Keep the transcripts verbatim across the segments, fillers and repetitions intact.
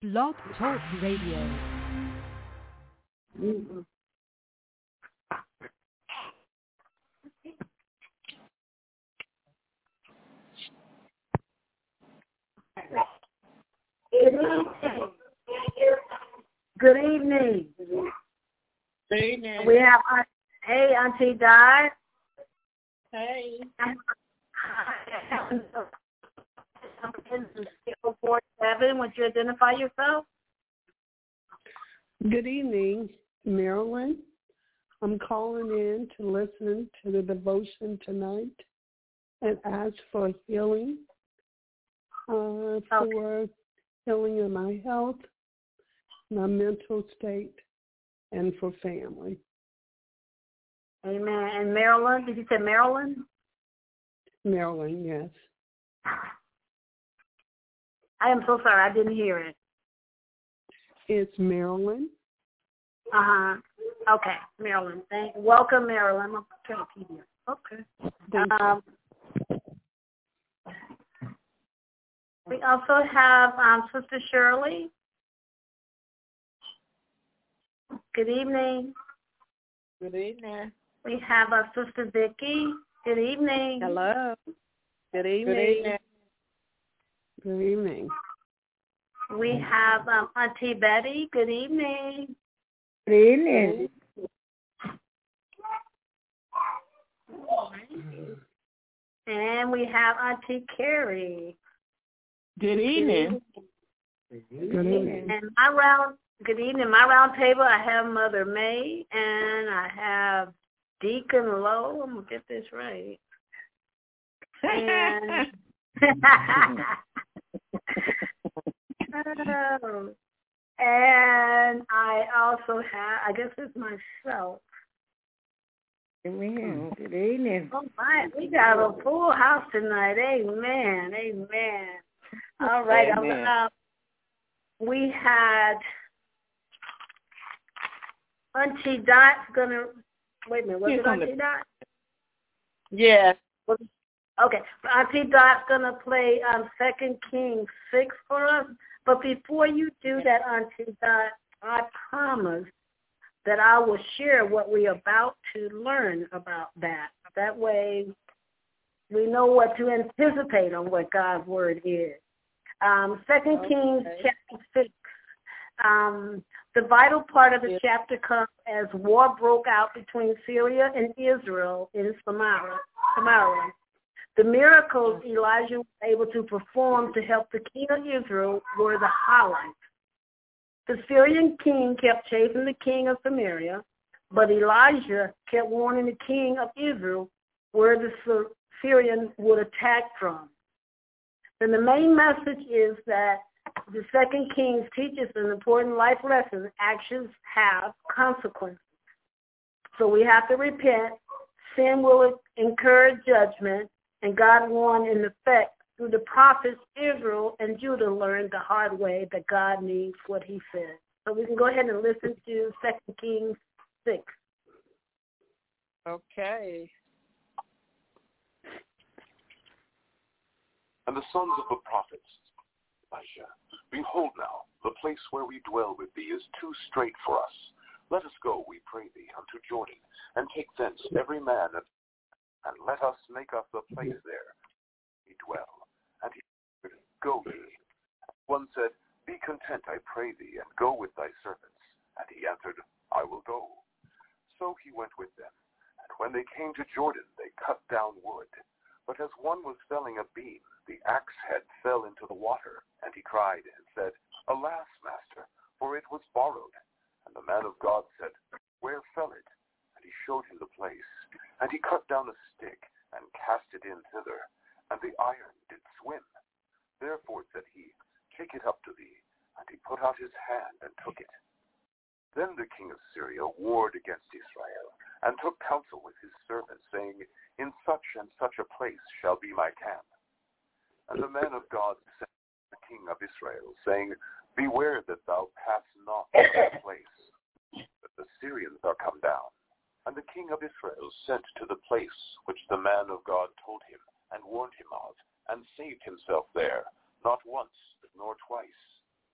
Blog Talk Radio. Mm-hmm. Good evening. Good evening. We have, uh, hey, Auntie Di. Hey. zero four seven, would you identify yourself? Good evening, Marilyn. I'm calling in to listen to the devotion tonight and ask for healing, uh, for okay. healing in my health, my mental state, and for family. Amen. And Marilyn, did you say Marilyn? Marilyn, yes. I am so sorry, I didn't hear it. It's Marilyn. Uh-huh. Okay, Marilyn. Thank Welcome, Marilyn. I'm trying to P D F. Okay. Thank um, you. We also have um, Sister Shirley. Good evening. Good evening. We have our Sister Vicki. Good evening. Hello. Good evening. Good evening. Good evening. We have um, Auntie Betty. Good evening. Good evening. And we have Auntie Carrie. Good evening. Good evening. And my round, good evening. My round table, I have Mother May and I have Deacon Lowe. I'm gonna get this right. And oh, and I also have, I guess it's myself. Amen. Good evening. Oh my, we got a full house tonight. Amen. Amen. All right. Amen. Uh, we had Auntie Dot's gonna wait a minute. Was it Auntie Dot? Yes. Okay. Auntie Dot's gonna play um, Second Kings six for us. But before you do that, Auntie Dot, I promise that I will share what we're about to learn about that. That way we know what to anticipate on what God's word is. Um, Second okay. Kings chapter six. Um, the vital part of the yes. chapter comes as war broke out between Syria and Israel in Samaria. Samaria. The miracles Elijah was able to perform to help the king of Israel were the highlights. The Syrian king kept chasing the king of Samaria, but Elijah kept warning the king of Israel where the Syrian would attack from. Then the main message is that the Second Kings teaches an important life lesson. Actions have consequences. So we have to repent. Sin will incur judgment. And God warned in effect through the prophets, Israel and Judah learned the hard way that God means what he said. So we can go ahead and listen to Second Kings six. Okay. And the sons of the prophets, Elijah, behold now, the place where we dwell with thee is too strait for us. Let us go, we pray thee, unto Jordan, and take thence every man of and let us make us a place there, we dwell. And he said, go ye. One said, be content, I pray thee, and go with thy servants. And he answered, I will go. So he went with them. And when they came to Jordan, they cut down wood. But as one was felling a beam, the axe head fell into the water. And he cried and said, alas, master, for it was borrowed. And the man of God said, where fell it? And he showed him the place. And he cut down a stick, and cast it in thither, and the iron did swim. Therefore said he, take it up to thee. And he put out his hand, and took it. Then the king of Syria warred against Israel, and took counsel with his servants, saying, in such and such a place shall be my camp. And the man of God sent the king of Israel, saying, beware that thou pass not through that place, that the Syrians are come down. And the king of Israel sent to the place which the man of God told him, and warned him of, and saved himself there, not once, nor twice.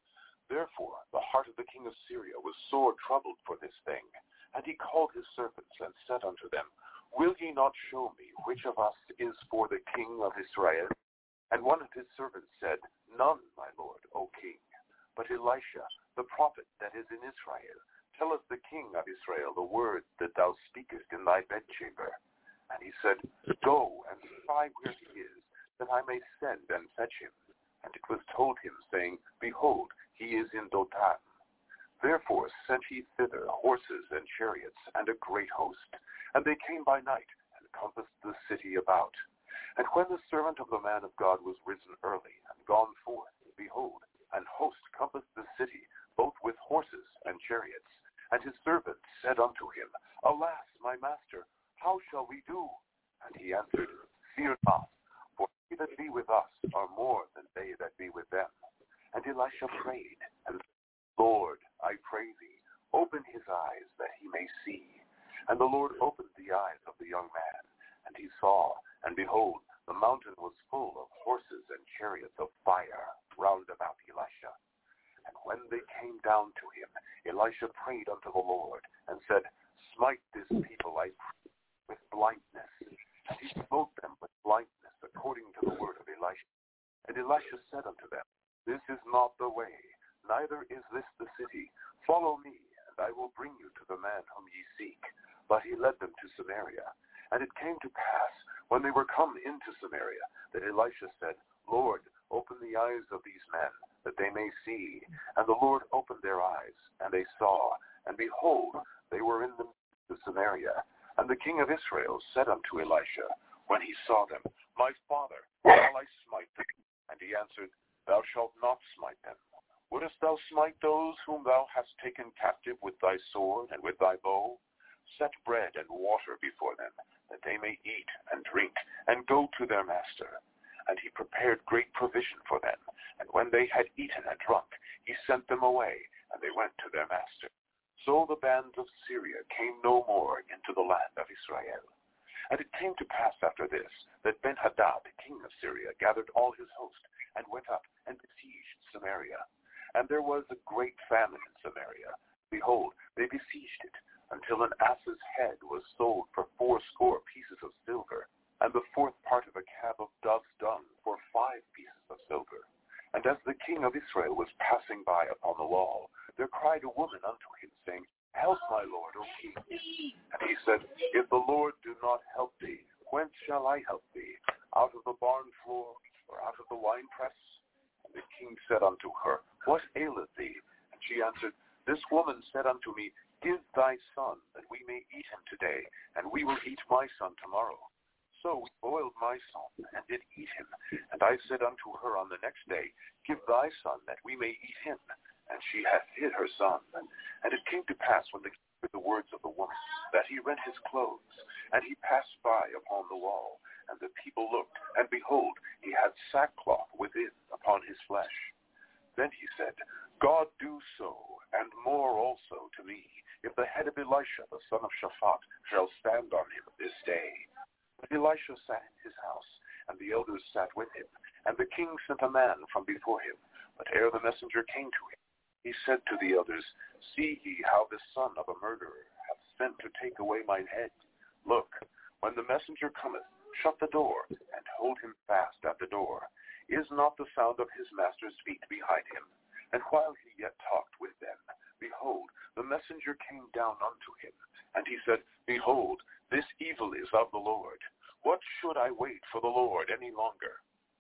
Therefore the heart of the king of Syria was sore troubled for this thing. And he called his servants and said unto them, Will ye not show me which of us is for the king of Israel? And one of his servants said, None, my lord, O king. But Elisha, the prophet that is in Israel, telleth the king of Israel the word that thou speakest in thy bedchamber. And he said, Go and spy where he is, that I may send and fetch him. And it was told him, saying, Behold, he is in Dothan. Therefore sent he thither horses and chariots and a great host. And they came by night and compassed the city about. And when the servant of the man of God was risen early and gone forth, behold, an host compassed the city, both with horses and chariots. And his servant said unto him, Alas, my master, how shall we do? And he answered, Fear not, for they that be with us are more than they that be with them. And Elisha prayed, and said, Lord, I pray thee, open his eyes that he may see. And the Lord opened the eyes of the young man, and he saw, and behold, the mountain was full of horses and chariots of fire round about Elisha. And when they came down to him, Elisha prayed unto the Lord, and said, Smite this people, I pray, with blindness. And he smote them with blindness, according to the word of Elisha. And Elisha said unto them, This is not the way, neither is this the city. Follow me, and I will bring you to the man whom ye seek. But he led them to Samaria. And it came to pass, when they were come into Samaria, that Elisha said, Lord, open the eyes of these men, that they may see. And the Lord opened their eyes, and they saw. And behold, they were in the midst of Samaria. And the king of Israel said unto Elisha, when he saw them, My father, shall I smite them? And he answered, Thou shalt not smite them. Wouldest thou smite those whom thou hast taken captive with thy sword and with thy bow? Set bread and water before them, that they may eat and drink, and go to their master. And he prepared great provision for them. And when they had eaten and drunk, he sent them away, and they went to their master. So the bands of Syria came no more into the land of Israel. And it came to pass after this, that Ben-Hadad, king of Syria, gathered all his host, and went up and besieged Samaria. And there was a great famine in Samaria. Behold, they besieged it, until an ass's head was sold for fourscore pieces of silver, and the fourth part of a cab of dove's dung for five pieces of silver. And as the king of Israel was passing by upon the wall, there cried a woman unto him, saying, Help, my lord, O king. And he said, If the Lord do not help thee, whence shall I help thee? Out of the barn floor, or out of the winepress? And the king said unto her, What aileth thee? And she answered, This woman said unto me, Give thy son, that we may eat him today, and we will eat my son tomorrow. So we boiled my son, and did eat him. And I said unto her on the next day, Give thy son, that we may eat him. And she hath hid her son. And it came to pass, when the king heard the words of the woman, that he rent his clothes, and he passed by upon the wall. And the people looked, and behold, he had sackcloth within upon his flesh. Then he said, God do so, and more also to me, if the head of Elisha, the son of Shaphat, shall stand on him this day. But Elisha sat in his house, and the elders sat with him. And the king sent a man from before him. But ere the messenger came to him, he said to the elders, See ye how this son of a murderer hath sent to take away mine head? Look, when the messenger cometh, shut the door, and hold him fast at the door. Is not the sound of his master's feet behind him? And while he yet talked with them, behold, the messenger came down unto him. And he said, Behold, this evil is of the Lord. What should I wait for the Lord any longer?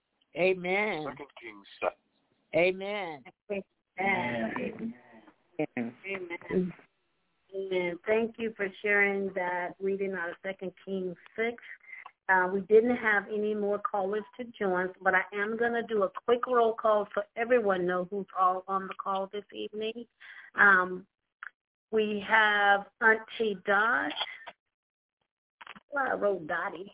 Amen. Second Kings seven. Amen. Amen. Amen. Amen. Amen. Thank you for sharing that reading out of Second Kings six. Uh, we didn't have any more callers to join, but I am going to do a quick roll call so everyone knows who's all on the call this evening. Um, we have Auntie Dot. Well, I wrote Dottie.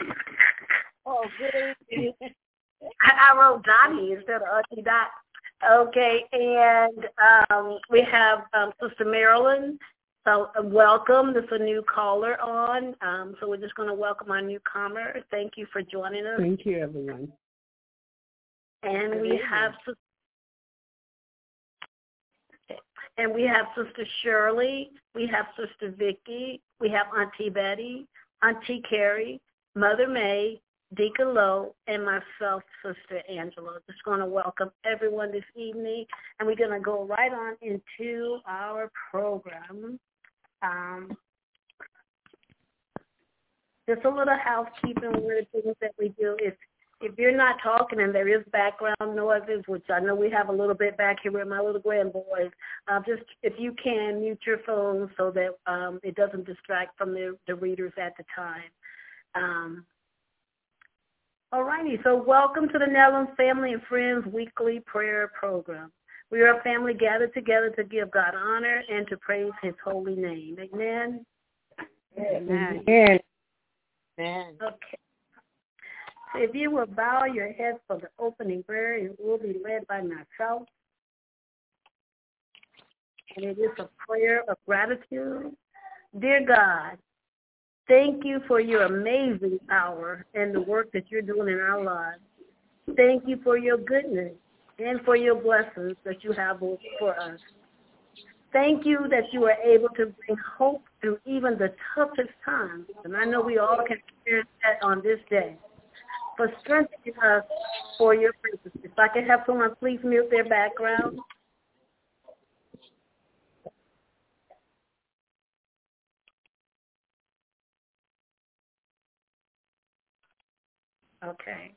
Oh, good evening. I, I wrote Dottie instead of Auntie Dot. Okay, and um, we have um, Sister Marilyn. So uh, welcome. There's a new caller on. Um, so we're just going to welcome our newcomer. Thank you for joining us. Thank you, everyone. And Good we evening. have And we have Sister Shirley, we have Sister Vicky, we have Auntie Betty, Auntie Carrie, Mother May, Deacon Lowe, and myself, Sister Angela. Just going to welcome everyone this evening, and we're going to go right on into our program. Um, just a little housekeeping, one of the things that we do is if you're not talking and there is background noises, which I know we have a little bit back here with my little grandboys, uh, just if you can, mute your phone so that um, it doesn't distract from the, the readers at the time. Um, all righty, so welcome to the Netherlands Family and Friends Weekly Prayer Program. We are a family gathered together to give God honor and to praise his holy name. Amen? Amen. Amen. Amen. Okay. So if you will bow your heads for the opening prayer, it will be led by myself. And it is a prayer of gratitude. Dear God, thank you for your amazing power and the work that you're doing in our lives. Thank you for your goodness and for your blessings that you have for us. Thank you that you are able to bring hope through even the toughest times. And I know we all can experience that on this day. For strengthening us for your purposes. If I can have someone please mute their background. Okay.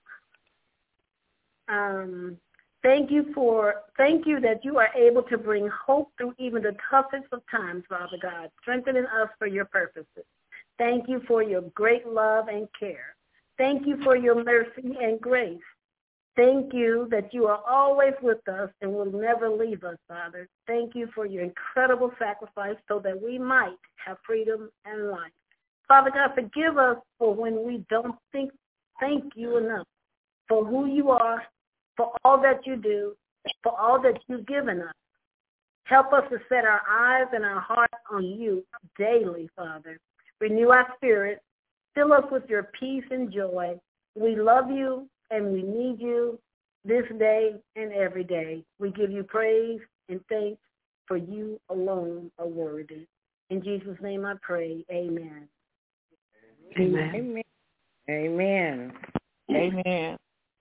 Um, thank you for, thank you that you are able to bring hope through even the toughest of times, Father God, strengthening us for your purposes. Thank you for your great love and care. Thank you for your mercy and grace. Thank you that you are always with us and will never leave us, Father. Thank you for your incredible sacrifice so that we might have freedom and life. Father God, forgive us for when we don't think, thank you enough for who you are, for all that you do, for all that you've given us. Help us to set our eyes and our hearts on you daily, Father. Renew our spirit. Fill us with your peace and joy. We love you and we need you this day and every day. We give you praise and thanks for you alone are worthy. In Jesus' name I pray, amen. Amen. Amen. Amen.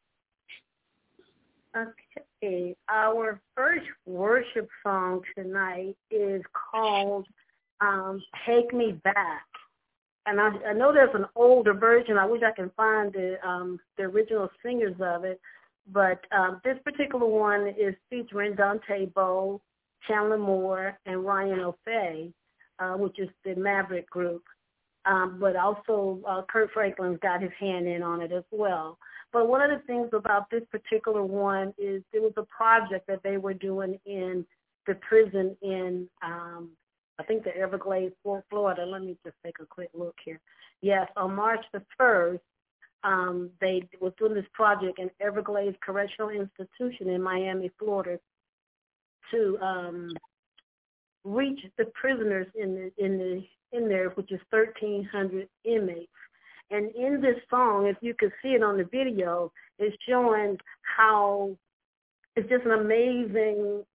Okay, our first worship song tonight is called um, Take Me Back. And I, I know there's an older version. I wish I can find the um, the original singers of it. But um, this particular one is featuring Dante Bowe, Chandler Moore, and Ryan O'Fay, uh, which is the Maverick group. Um, but also uh, Kurt Franklin's got his hand in on it as well. But one of the things about this particular one is there was a project that they were doing in the prison in um, I think the Everglades, Florida. Let me just take a quick look here. Yes, on March the first, um, they was doing this project in Everglades Correctional Institution in Miami, Florida, to um, reach the prisoners in the in the in there, which is thirteen hundred inmates. And in this song, if you could see it on the video, it's showing how it's just an amazing,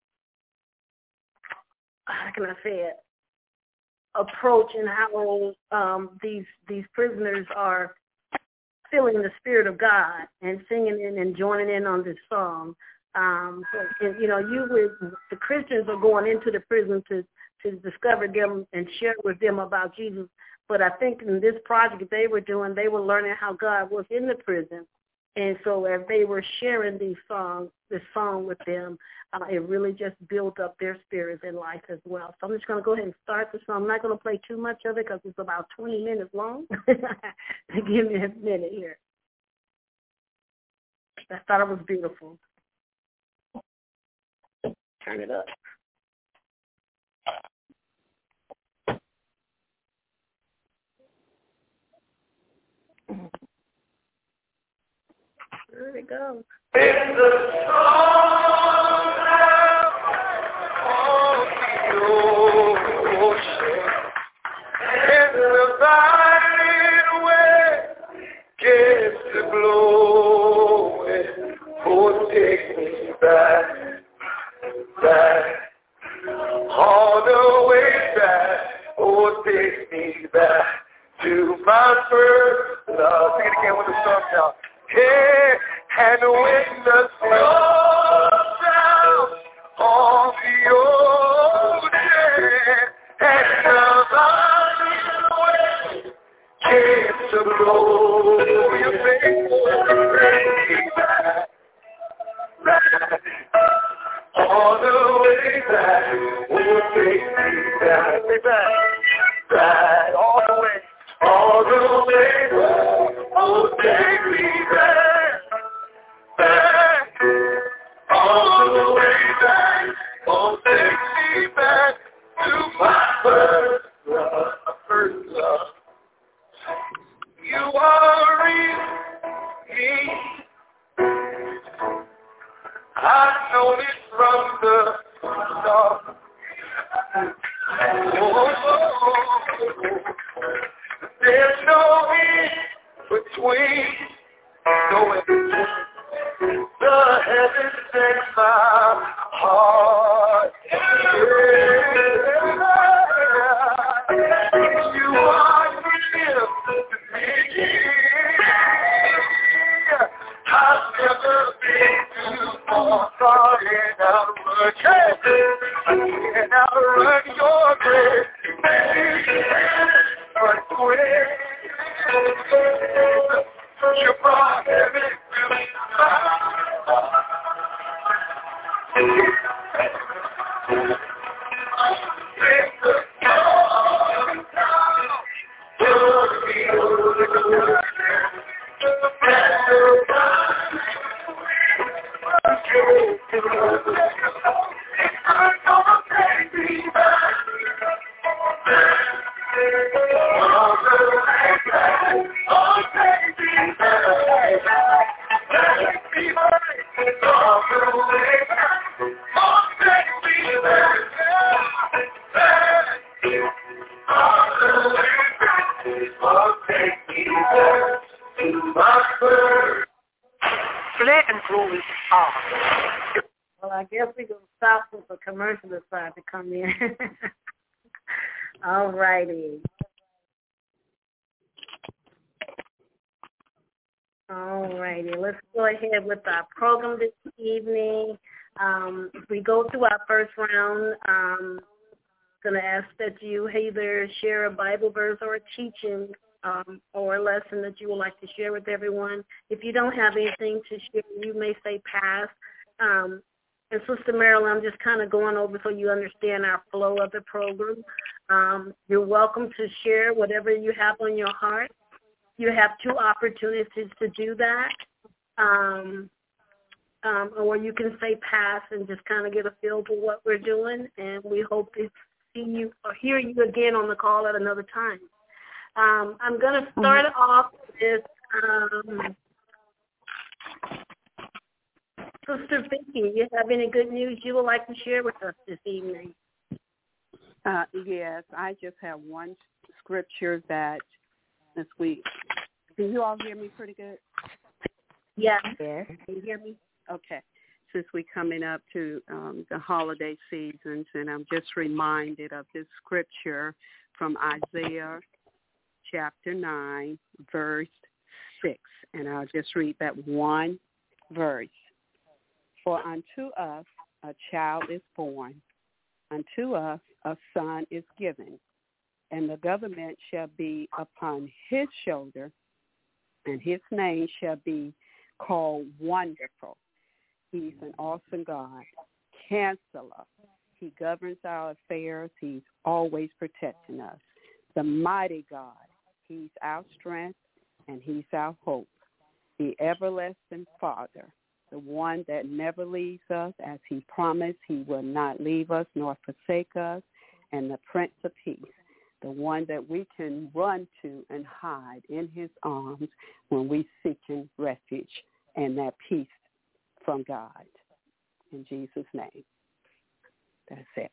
how can I say it, approach and how um, these these prisoners are feeling the Spirit of God and singing in and joining in on this song. Um, so, and, you know, you would, the Christians are going into the prison to, to discover them and share with them about Jesus. But I think in this project they were doing, they were learning how God was in the prison. And so as they were sharing these songs, this song with them, uh, it really just built up their spirits in life as well. So I'm just going to go ahead and start the song. I'm not going to play too much of it because it's about twenty minutes long. Give me a minute here. I thought it was beautiful. Turn it up. There we go. It's the song of the ocean, and the vine where gets to blowing. Oh, take me back, back take me back to my first love. Sing it again with the song now. Hey, and when the snow down on the ocean and the valley came to blow, you think bring me back, back, all the way back, oh, take me back, take back, back, all the way, all the way back, oh, take me back, back, all the way back, oh, take me back to my first love, first love. You are in me. I know it from the start. Oh, there's no in between. No in between. The heavens and my heart. You are real to me. I've never been too far, far and I'll run, and I'll run your race, but quick, you brought heaven to me. Well, I guess we're going to stop with the commercial decide to come in. All righty. All righty. Let's go ahead with our program this evening. Um, we go through our first round. Um, going to ask that you either share a Bible verse or a teaching um, or a lesson that you would like to share with everyone. If you don't have anything to share, you may say pass. Um, and Sister Marilyn, I'm just kind of going over so you understand our flow of the program. Um, you're welcome to share whatever you have on your heart. You have two opportunities to do that. Um, um, or you can say pass and just kind of get a feel for what we're doing. And we hope to see you or hear you again on the call at another time. Um, I'm going to start mm-hmm. off with um, Sister Vicki. You have any good news you would like to share with us this evening? Uh, yes, I just have one scripture that this week. Can you all hear me pretty good? Yes. Yes. Can you hear me? Okay. Since we're coming up to um, the holiday seasons, and I'm just reminded of this scripture from Isaiah chapter nine, verse six. And I'll just read that one verse. For unto us a child is born, unto us a son is given, and the government shall be upon his shoulder, and his name shall be called Wonderful. He's an awesome God, Counselor. He governs our affairs. He's always protecting us. The mighty God. He's our strength, and he's our hope. The everlasting Father, the one that never leaves us. As he promised, he will not leave us nor forsake us. And the Prince of Peace, the one that we can run to and hide in his arms when we seeking refuge and that peace from God. In Jesus' name. That's it.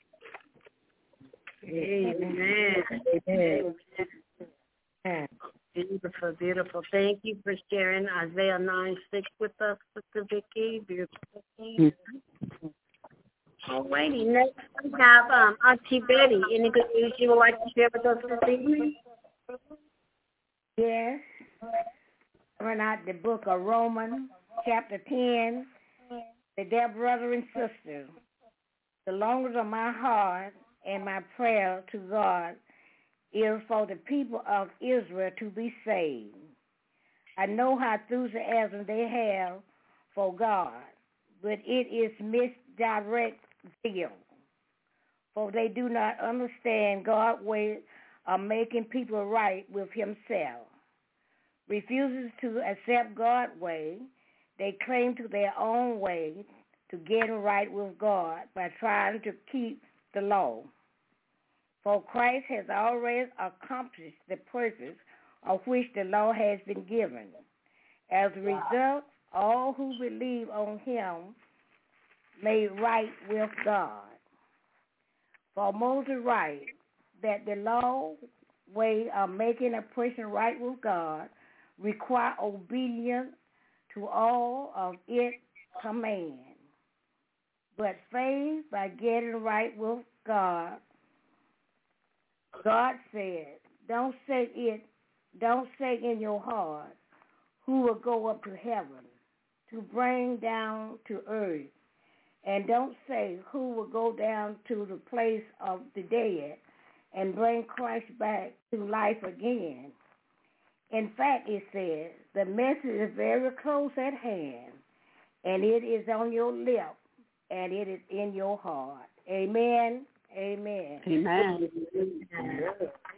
Amen. Amen. Amen. Beautiful, beautiful. Thank you for sharing Isaiah nine six with us, Sister Vicki. Beautiful. Mm-hmm. Alrighty, next we have um, Auntie Betty. Any good news you would like to share with us this evening? Yes. Run out the book of Romans, chapter ten. The dear brother and sister, the longest of my heart and my prayer to God is for the people of Israel to be saved. I know how enthusiasm they have for God, but it is misdirect zeal, for they do not understand God's way of making people right with himself. Refuses to accept God's way, they claim to their own way to get right with God by trying to keep the law. For Christ has already accomplished the purpose of which the law has been given. As a result, all who believe on him made right with God. For Moses writes that the law way of making a person right with God require obedience to all of its commands. But faith by getting right with God, God said, don't say it, don't say in your heart, who will go up to heaven to bring down to earth, and don't say who will go down to the place of the dead and bring Christ back to life again. In fact, it says, the message is very close at hand, and it is on your lips, and it is in your heart. Amen. Amen. Amen. Amen.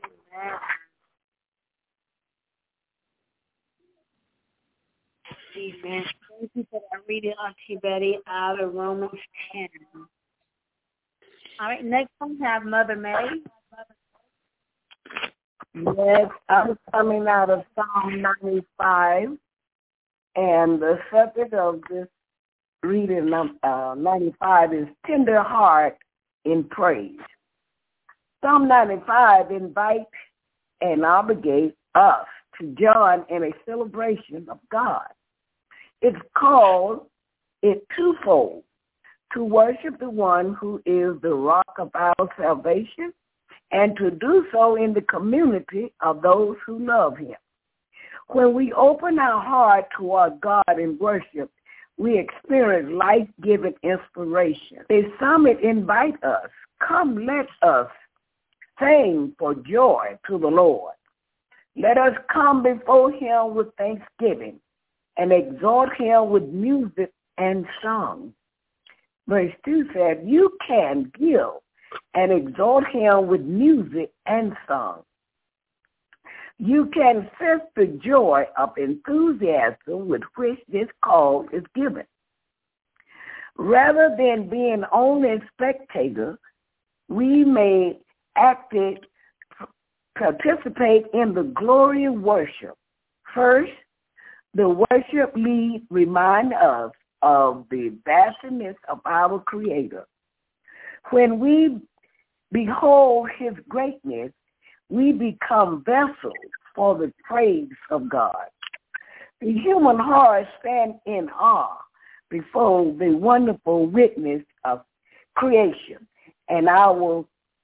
Amen. Thank you for that reading, Auntie Betty, out of Romans ten. All right, next we have Mother May. Yes, I'm coming out of Psalm ninety-five, and the subject of this reading uh, ninety-five is tender heart in praise. Psalm ninety-five invites and obligates us to join in a celebration of God. It's called it twofold, to worship the one who is the rock of our salvation, and to do so in the community of those who love him. When we open our heart toward God in worship, we experience life-giving inspiration. The psalmist invites us, come let us sing for joy to the Lord. Let us come before him with thanksgiving and exhort him with music and song. Verse two said, you can give and exhort him with music and song. You can sense the joy of enthusiasm with which this call is given. Rather than being only a spectator, we may actively participate in the glory of worship. First, the worship lead remind us of the vastness of our Creator. When we behold his greatness, we become vessels for the praise of God. The human heart stands in awe before the wonderful witness of creation, and our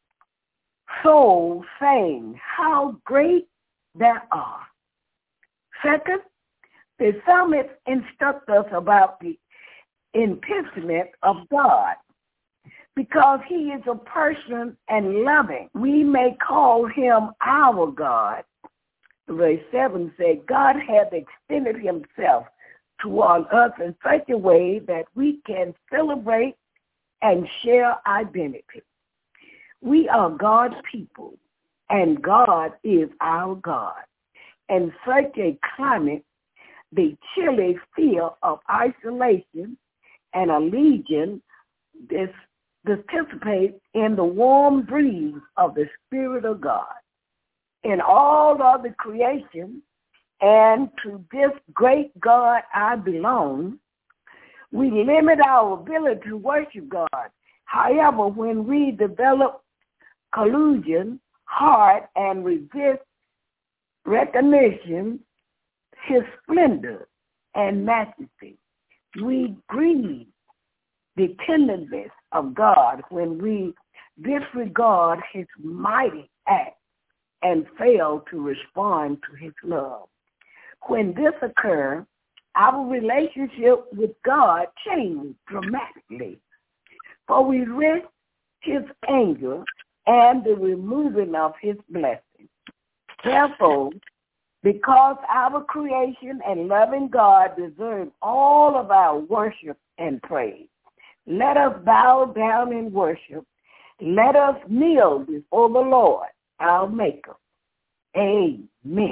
soul saying, how great thou art. Second, the psalmist instructs us about the intimacy of God. Because he is a person and loving, we may call him our God. Verse seven said, God hath extended himself toward us in such a way that we can celebrate and share identity. We are God's people, and God is our God. In such a climate, the chilly fear of isolation and allegiance is participate in the warm breeze of the Spirit of God. In all of the creation, and to this great God I belong, we limit our ability to worship God. However, when we develop collusion, heart, and resist recognition, his splendor and majesty, we grieve dependence of God when we disregard his mighty act and fail to respond to his love. When this occurs, our relationship with God changes dramatically, for we risk his anger and the removing of his blessing. Therefore, because our creation and loving God deserve all of our worship and praise, let us bow down in worship. Let us kneel before the Lord, our Maker. Amen.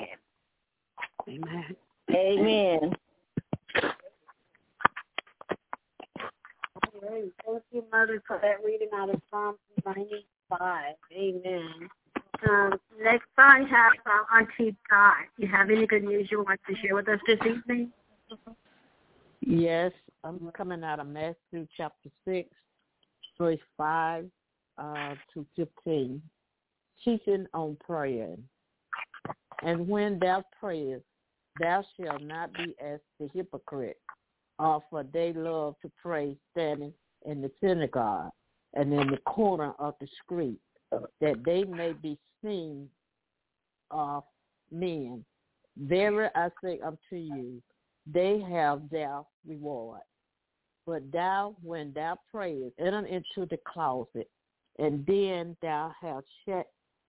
Amen. Amen. Thank you, Mother, for that reading out of Psalm ninety-five. Amen. Um, next I have uh, Auntie Dot. Do you have any good news you would like to share with us this evening? Yes, I'm coming out of Matthew chapter six, verse five uh, to fifteen, teaching on prayer. And when thou prayest, thou shalt not be as the hypocrite, uh, for they love to pray standing in the synagogue and in the corner of the street, that they may be seen of men. Verily I say unto you, they have their reward. But thou, when thou prayest, enter into the closet, and then thou hast shut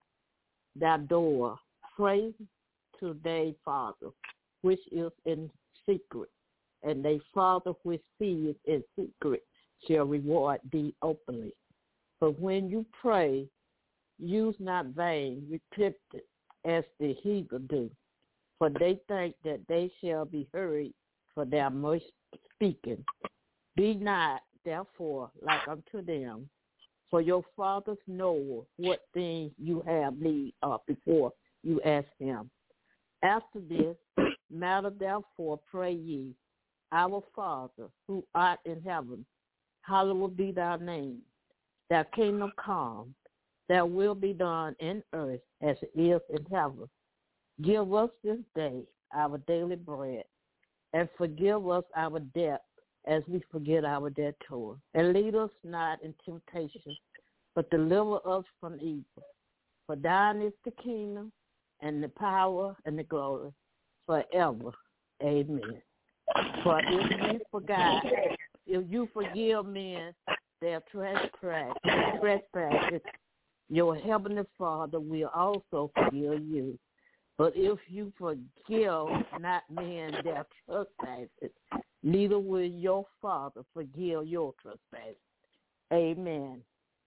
thy door, pray to thy Father, which is in secret, and thy Father which seeth in secret shall reward thee openly. But when you pray, use not vain repentance as the heathen do, for they think that they shall be heard for their much speaking. Be not therefore like unto them, for your fathers know what things you have need of before you ask him. After this matter therefore pray ye, our Father, who art in heaven, hallowed be thy name. Thy kingdom come, thy will be done in earth as it is in heaven. Give us this day our daily bread, and forgive us our debt as we forget our debtors. And lead us not in temptation, but deliver us from evil. For thine is the kingdom, and the power, and the glory, forever. Amen. For if you forgot, if you forgive men their trespass, trespasses, your heavenly Father will also forgive you. But if you forgive not men their trespasses, neither will your Father forgive your trespasses. Amen.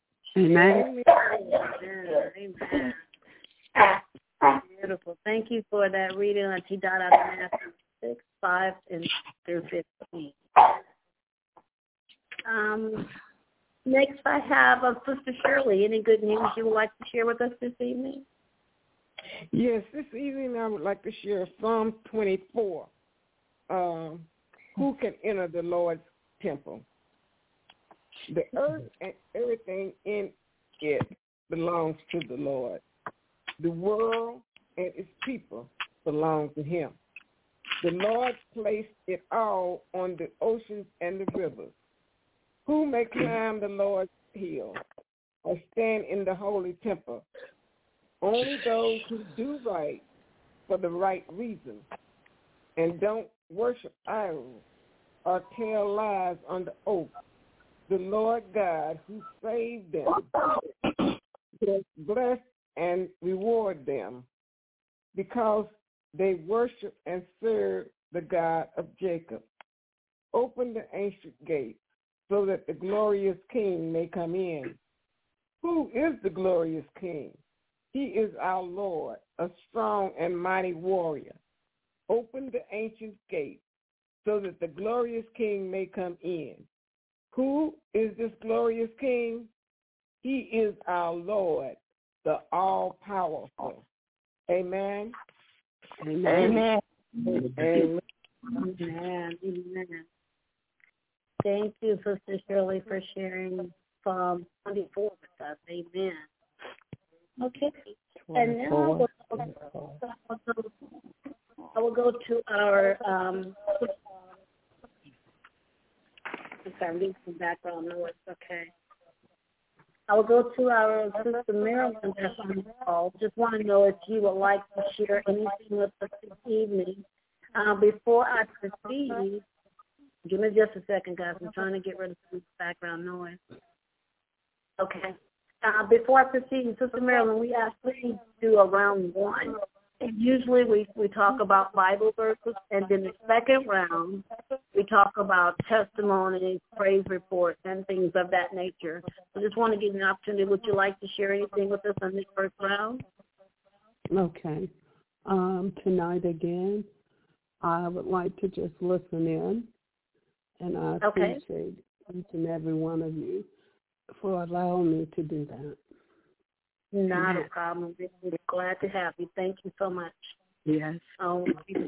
Amen. Amen. Amen. Beautiful. Thank you for that reading, Auntie Dot, out of Matthew six, five, and through fifteen. Um, next, I have uh, Sister Shirley. Any good news you would like to share with us this evening? Yes, this evening I would like to share Psalm twenty-four. Um, who can enter the Lord's temple? The earth and everything in it belongs to the Lord. The world and its people belong to him. The Lord placed it all on the oceans and the rivers. Who may climb the Lord's hill or stand in the holy temple? Only those who do right for the right reason and don't worship idols or tell lies under oath. The Lord God who saved them will bless and reward them because they worship and serve the God of Jacob. Open the ancient gates so that the glorious King may come in. Who is the glorious King? He is our Lord, a strong and mighty warrior. Open the ancient gates so that the glorious King may come in. Who is this glorious King? He is our Lord, the all-powerful. Amen. Amen. Amen. Amen. Amen. Amen. Thank you, Sister Shirley, for sharing Psalm twenty-four with us. Amen. Okay. And now I will, I will go to our, um, I'm getting some background noise. Okay. I will go to our Sister Marilyn that's on the call. Just want to know if you would like to share anything with us this evening. Uh, before I proceed, give me just a second, guys. I'm trying to get rid of some background noise. Okay. Uh, before I proceed, Sister Marilyn, we actually do around one. And usually we, we talk about Bible verses, and then the second round, we talk about testimonies, praise reports, and things of that nature. I just want to give you an opportunity. Would you like to share anything with us on this first round? Okay. Um, tonight again, I would like to just listen in, and I okay. appreciate each and every one of you for allowing me to do that. Not yes. a problem. We're glad to have you. Thank you so much. Yes. Um,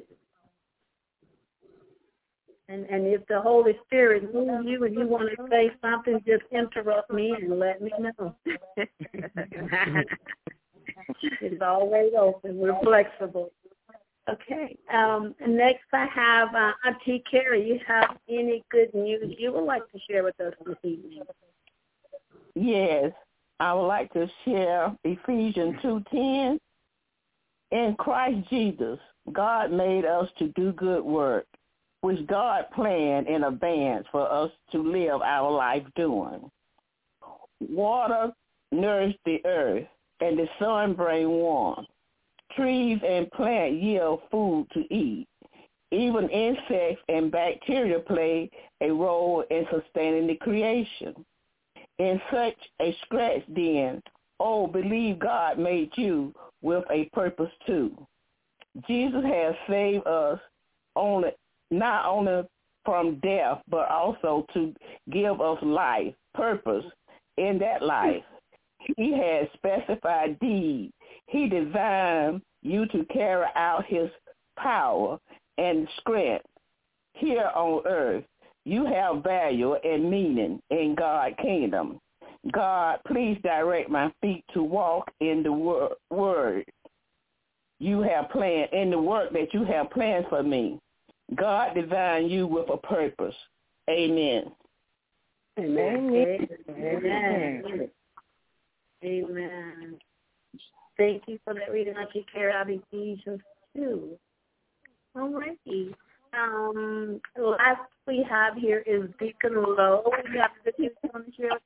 and and if the Holy Spirit moves you and you want to say something, just interrupt me and let me know. It's always open. We're flexible. Okay. Um, next, I have uh, Auntie Carrie. You have any good news you would like to share with us this evening? Yes. I would like to share Ephesians two ten. In Christ Jesus, God made us to do good work, which God planned in advance for us to live our life doing. Water nourishes the earth, and the sun brings warmth. Trees and plants yield food to eat. Even insects and bacteria play a role in sustaining the creation. In such a scratch then, oh, believe God made you with a purpose too. Jesus has saved us only, not only from death, but also to give us life, purpose in that life. He has specified deed. He designed you to carry out his power and strength here on earth. You have value and meaning in God's kingdom. God, please direct my feet to walk in the wor- word you have planned, in the work that you have planned for me. God designed you with a purpose. Amen. Amen. Amen. Amen. Thank you for that reading. I take care of Ephesians two. All righty. Um, last we have here is Deacon Lowe. We have the news on the share.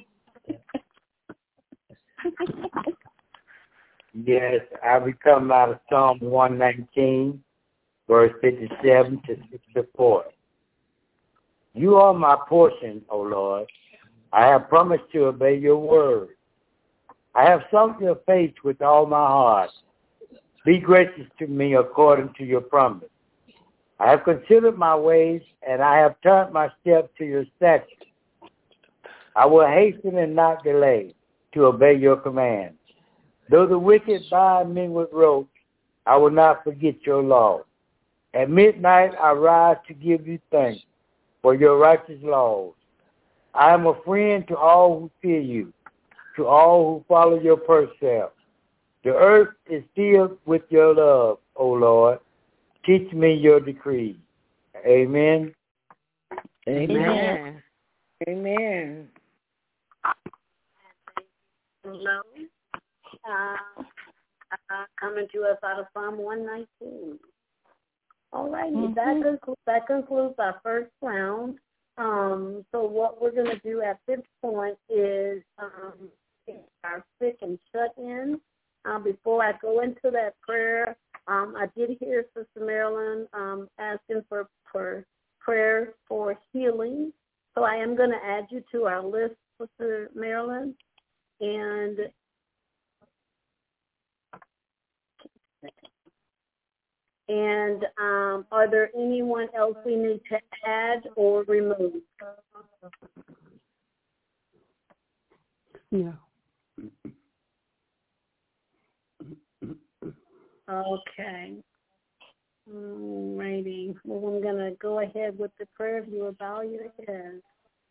Yes, I be coming out of Psalm one nineteen, verse fifty-seven to sixty-four. You are my portion, O Lord. I have promised to obey your word. I have sought your face with all my heart. Be gracious to me according to your promise. I have considered my ways, and I have turned my steps to your statutes. I will hasten and not delay to obey your commands. Though the wicked bind me with ropes, I will not forget your law. At midnight I rise to give you thanks for your righteous laws. I am a friend to all who fear you, to all who follow your precepts. The earth is filled with your love, O Lord. Teach me your decrees. Amen. Amen. Amen. Hello. Uh, uh, coming to us out of Psalm one nineteen. All right, mm-hmm. that, concludes, that concludes our first round. Um, so what we're going to do at this point is um, our sick and shut-in. Uh, before I go into that prayer, um, I did hear Sister Marilyn um, asking for, for prayer for healing. So I am going to add you to our list, Sister Marilyn. And And um, are there anyone else we need to add or remove? Yeah. Okay. Alrighty. Well, I'm going to go ahead with the prayer. If you will bow your head.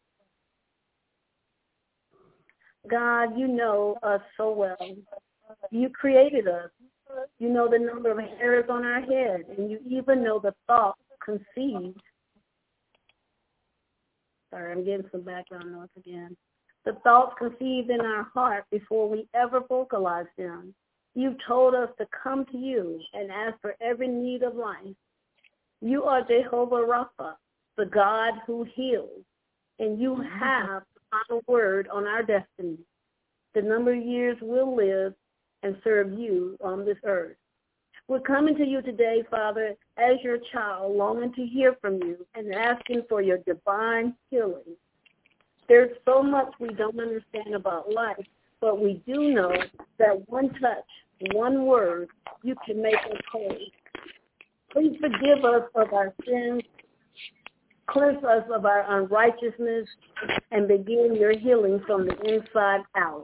God, you know us so well. You created us. You know the number of hairs on our head, and you even know the thoughts conceived Sorry, I'm getting some background noise again. The thoughts conceived in our heart before we ever vocalize them. You've told us to come to you and ask for every need of life. You are Jehovah Rapha, the God who heals, and you have the final word on our destiny. The number of years we'll live and serve you on this earth. We're coming to you today, Father, as your child, longing to hear from you and asking for your divine healing. There's so much we don't understand about life, but we do know that one touch, one word, you can make us whole. Please forgive us of our sins, cleanse us of our unrighteousness, and begin your healing from the inside out.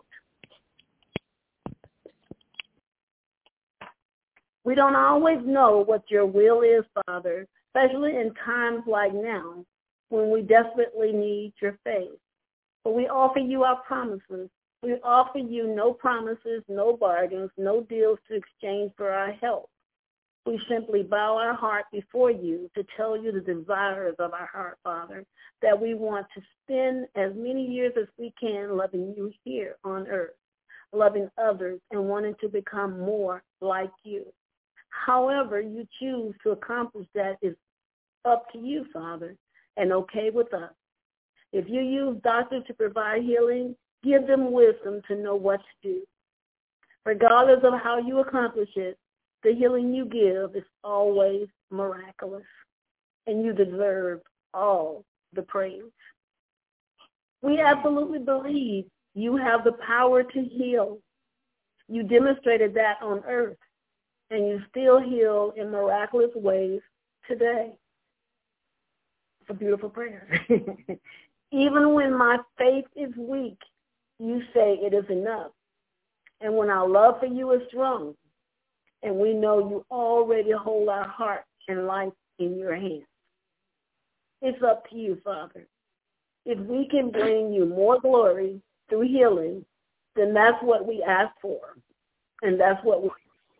We don't always know what your will is, Father, especially in times like now when we desperately need your faith. But we offer you our promises. We offer you no promises, no bargains, no deals to exchange for our help. We simply bow our heart before you to tell you the desires of our heart, Father, that we want to spend as many years as we can loving you here on earth, loving others, and wanting to become more like you. However you choose to accomplish that is up to you, Father, and okay with us. If you use doctors to provide healing, give them wisdom to know what to do. Regardless of how you accomplish it, the healing you give is always miraculous, and you deserve all the praise. We absolutely believe you have the power to heal. You demonstrated that on earth, and you still heal in miraculous ways today. It's a beautiful prayer. Even when my faith is weak, you say it is enough. And when our love for you is strong, and we know you already hold our heart and life in your hands. It's up to you, Father. If we can bring you more glory through healing, then that's what we ask for, and that's what we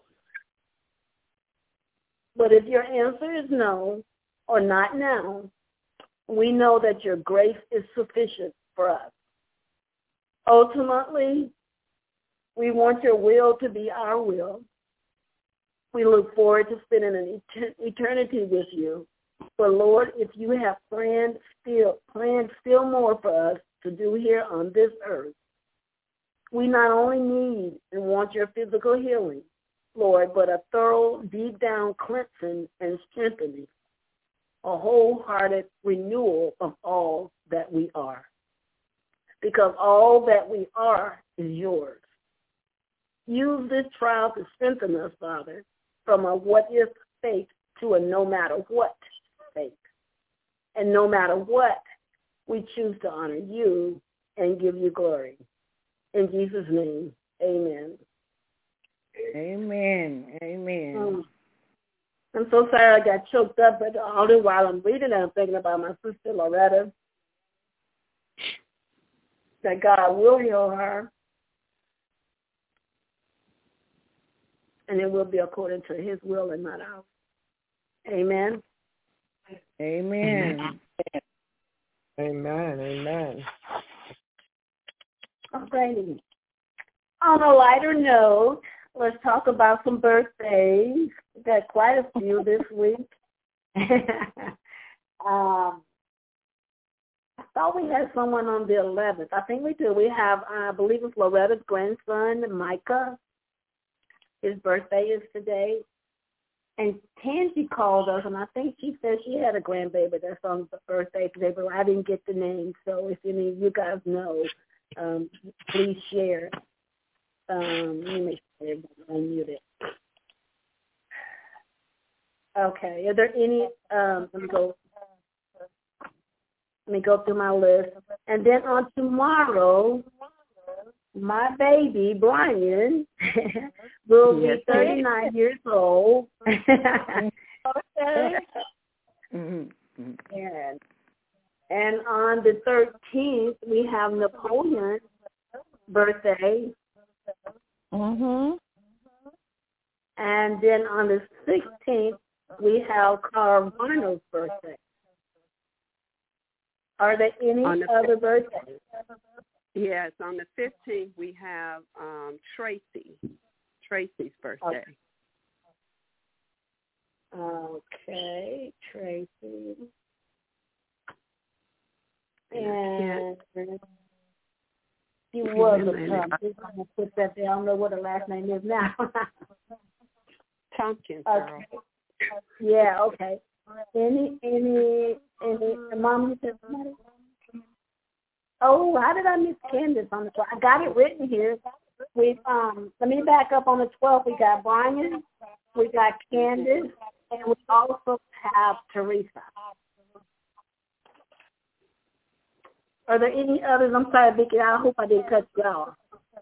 But if your answer is no, or not now, we know that your grace is sufficient for us. Ultimately, we want your will to be our will. We look forward to spending an eternity with you. But Lord, if you have planned still, planned still more for us to do here on this earth, we not only need and want your physical healing, Lord, but a thorough, deep-down cleansing and strengthening, a wholehearted renewal of all that we are. Because all that we are is yours. Use this trial to strengthen us, Father, from a what-if faith to a no-matter-what faith. And no matter what, we choose to honor you and give you glory. In Jesus' name, amen. Amen. Amen. Um, I'm so sorry I got choked up, but all the while I'm reading it, I'm thinking about my sister Loretta, that God will heal her, and it will be according to his will and not ours. Amen. Amen. Amen. Amen. Okay. On a lighter note, let's talk about some birthdays. We've got quite a few this week. um, I thought we had someone on the eleventh. I think we do. We have, I believe it's Loretta's grandson, Micah. His birthday is today. And Tangi called us, and I think she said she had a grandbaby that's on the birthday today, but I didn't get the name. So if any of you guys know, um, please share. Um, let me make sure everybody's unmuted. Okay, are there any, um, let me go, let me go through my list. And then on tomorrow, my baby, Brian, will be thirty-nine years old. Okay. And, and on the thirteenth, we have Napoleon's birthday. Mhm. And then on the sixteenth, we have Carl Varno's birthday. Are there any On the other birthdays? Yes, on the fifteenth we have um, Tracy. Tracy's birthday. Okay, Tracy. And she was a Trump. I'm going to put that there. I don't know what her last name is now. Tompkins okay. girl. Yeah, okay. Any, any, any, Mom, you said somebody? Oh, how did I miss Candace on the twelfth? I got it written here. We um, let me back up on the twelfth. We got Brian, we got Candace, and we also have Teresa. Are there any others? I'm sorry, Vicki. I hope I didn't cut you off.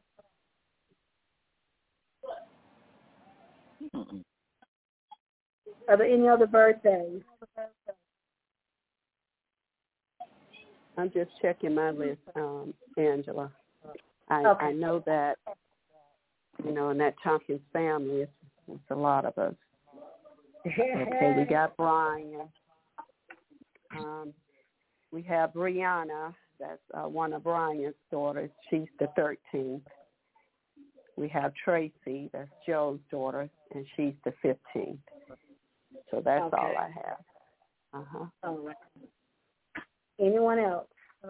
Are there any other birthdays? I'm just checking my list, um, Angela. I, okay. I know that, you know, in that Tompkins family, it's, it's a lot of us. Okay, we got Brian. Um, we have Brianna. That's uh, one of Brian's daughters. She's the thirteenth. We have Tracy. That's Joe's daughter, and she's the fifteenth. So that's okay. all I have. Uh-huh. All right. Anyone else?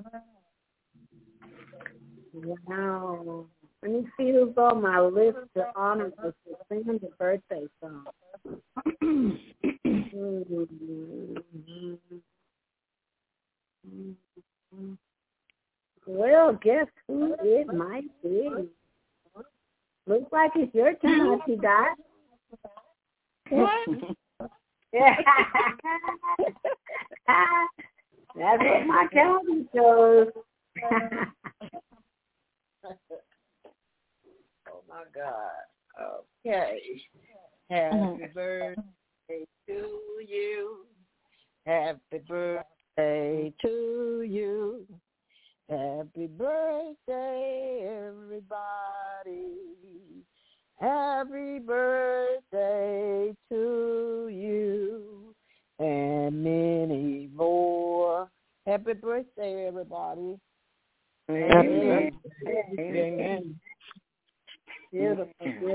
Wow. Let me see who's on my list to honor for singing the birthday song. Well, guess who it might be? Looks like it's your turn, Auntie Dot. That's what my calendar shows. Oh, my God. Okay. Happy birthday to you. Happy birthday to you. Happy birthday, everybody. Happy birthday to you. And many more. Happy birthday, everybody. Amen. Amen. Amen. Beautiful, beautiful.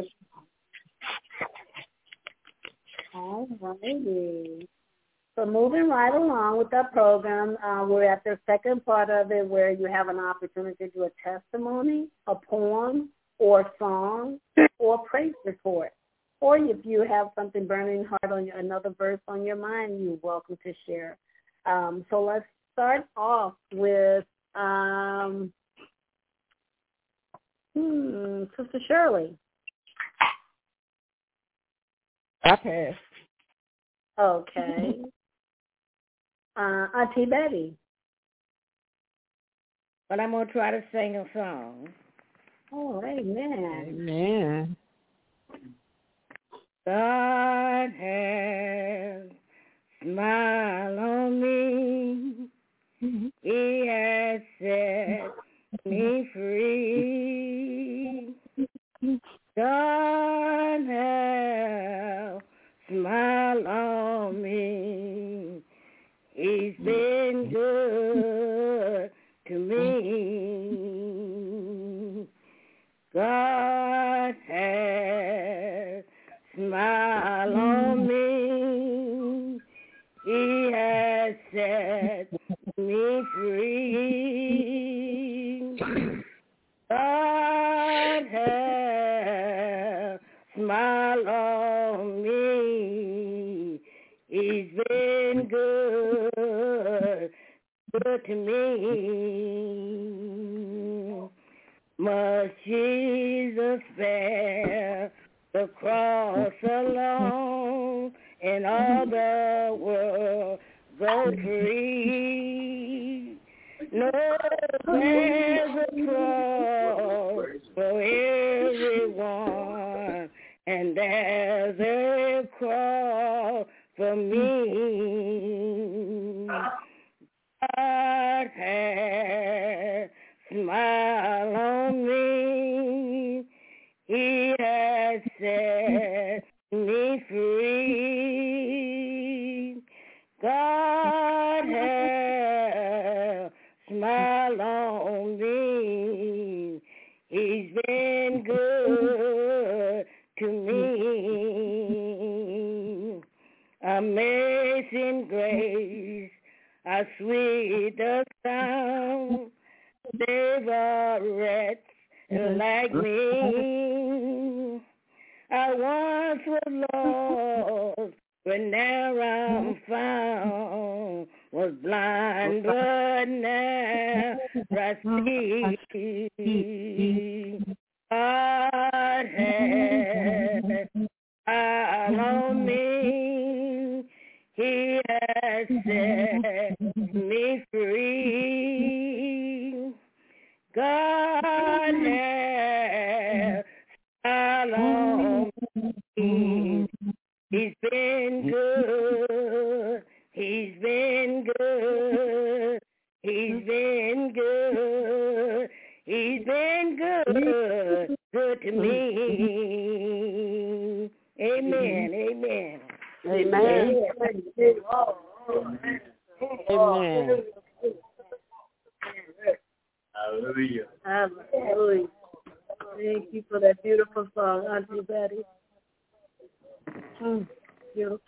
All righty. So moving right along with our program, uh, we're at the second part of it where you have an opportunity to do a testimony, a poem, or a song, or a praise report. Or if you have something burning hard on your, another verse on your mind, you're welcome to share. Um, so let's start off with um, hmm, Sister Shirley. I pass. Okay. uh, Auntie Betty. But I'm going to try to sing a song. Oh, amen. Amen. God has smiled on me. He has set me free. God has smiled on me. He's been good to me. God has smiled on me. He has set me free. God has smiled on me. He's been good, good to me. Must Jesus bear the cross alone, and all the world go free? No, there's a cross for everyone, and there's a cross for me. God has smiled on me. He has set me free. God has been good to me. Amazing grace, how sweet the sound, save a wretch like me. I once was lost, but now I'm found. Was blind, but now I see. God has followed me. He has set me free. God has followed me. He's been good. He's been good. He's been good. He's been good. Good to me. Amen. Amen. Amen. Amen. Hallelujah. Hallelujah. Thank you for that beautiful song, Auntie Betty. Mm, beautiful.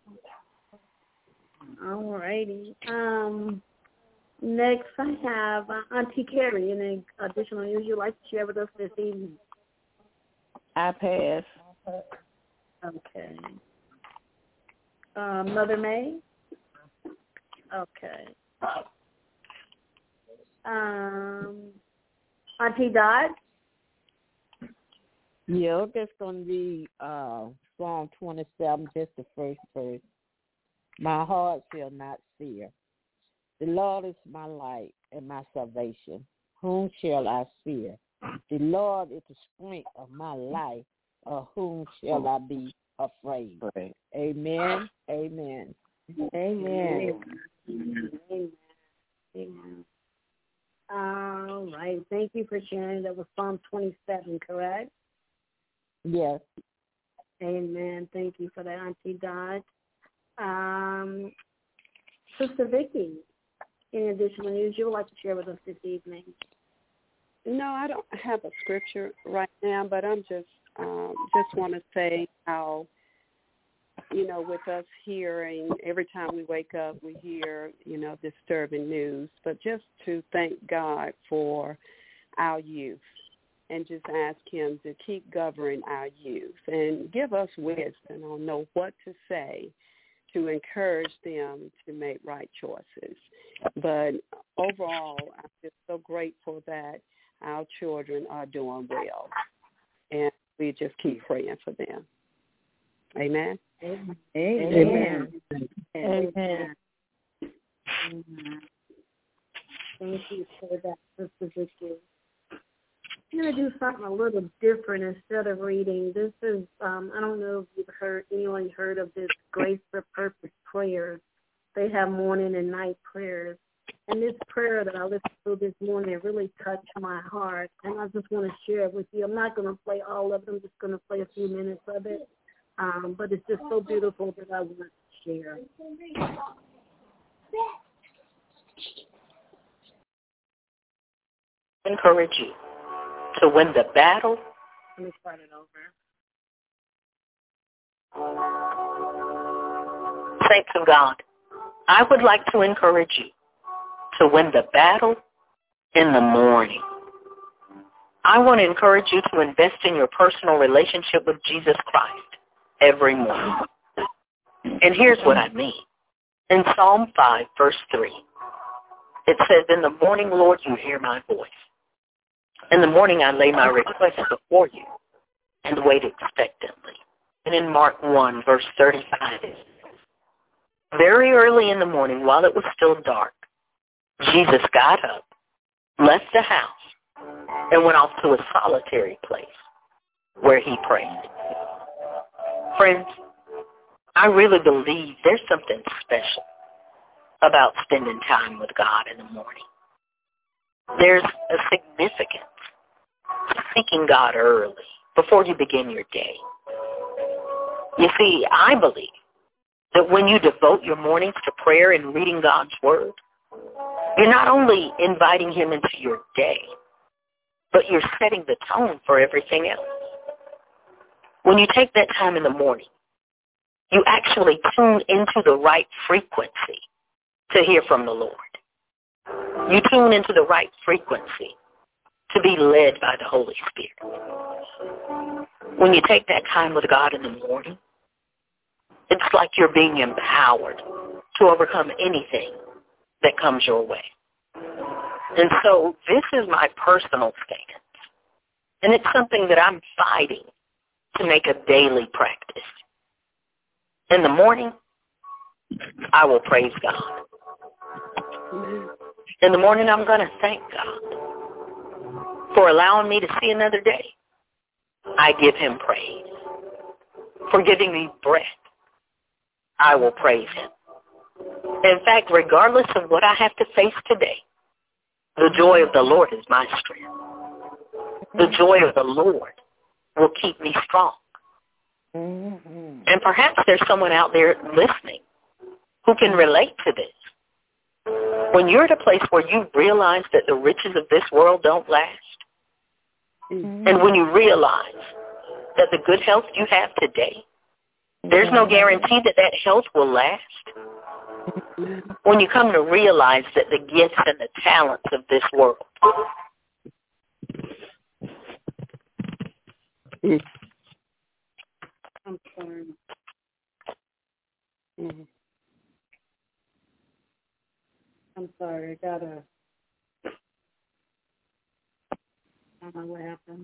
All righty. Um, next, I have uh, Auntie Carrie. Any additional news you'd like to share with us this evening? I pass. Okay. Um, Mother May? Okay. Um, Auntie Dot? Yeah, that's going to be uh, Psalm twenty-seven, just the first verse. My heart shall not fear. The Lord is my light and my salvation. Whom shall I fear? The Lord is the strength of my life. Of whom shall I be afraid? Right. Amen. Amen. Amen. Amen. Amen. All right. Thank you for sharing. That was Psalm twenty-seven, correct? Yes. Amen. Thank you for that, Auntie Dot. Um, Sister Vicky, any additional news you would like to share with us this evening? No, I don't have a scripture right now, but I'm just um, just want to say how, you know, with us hearing, every time we wake up, we hear, you know, disturbing news, but just to thank God for our youth and just ask him to keep governing our youth and give us wisdom on know what to say to encourage them to make right choices. But overall, I'm just so grateful that our children are doing well, and we just keep praying for them. Amen. Amen. Amen. Amen. Amen. Amen. Thank you for that, Sister Vicky. I'm going to do something a little different instead of reading. This is, um, I don't know if you've heard, anyone heard of this Grace for Purpose prayers. They have morning and night prayers. And this prayer that I listened to this morning really touched my heart, and I just want to share it with you. I'm not going to play all of it. I'm just going to play a few minutes of it. Um, but it's just so beautiful that I want to share. Encourage you to win the battle. Let me start it over. Saints of God, I would like to encourage you to win the battle in the morning. I want to encourage you to invest in your personal relationship with Jesus Christ every morning. And here's what I mean. In Psalm five, verse three, it says, in the morning, Lord, you hear my voice. In the morning, I lay my requests before you and wait expectantly. And in Mark one, verse thirty-five, very early in the morning, while it was still dark, Jesus got up, left the house, and went off to a solitary place where he prayed. Friends, I really believe there's something special about spending time with God in the morning. There's a significance to seeking God early before you begin your day. You see, I believe that when you devote your mornings to prayer and reading God's Word, you're not only inviting him into your day, but you're setting the tone for everything else. When you take that time in the morning, you actually tune into the right frequency to hear from the Lord. You tune into the right frequency to be led by the Holy Spirit. When you take that time with God in the morning, it's like you're being empowered to overcome anything that comes your way. And so this is my personal stance. And it's something that I'm fighting to make a daily practice. In the morning, I will praise God. In the morning, I'm going to thank God for allowing me to see another day. I give him praise. For giving me breath, I will praise him. In fact, regardless of what I have to face today, the joy of the Lord is my strength. The joy of the Lord will keep me strong. And perhaps there's someone out there listening who can relate to this. When you're at a place where you realize that the riches of this world don't last, and when you realize that the good health you have today, there's no guarantee that that health will last. When you come to realize that the gifts and the talents of this world I'm sorry. Mm-hmm. I'm sorry. I gotta. I don't know what happened.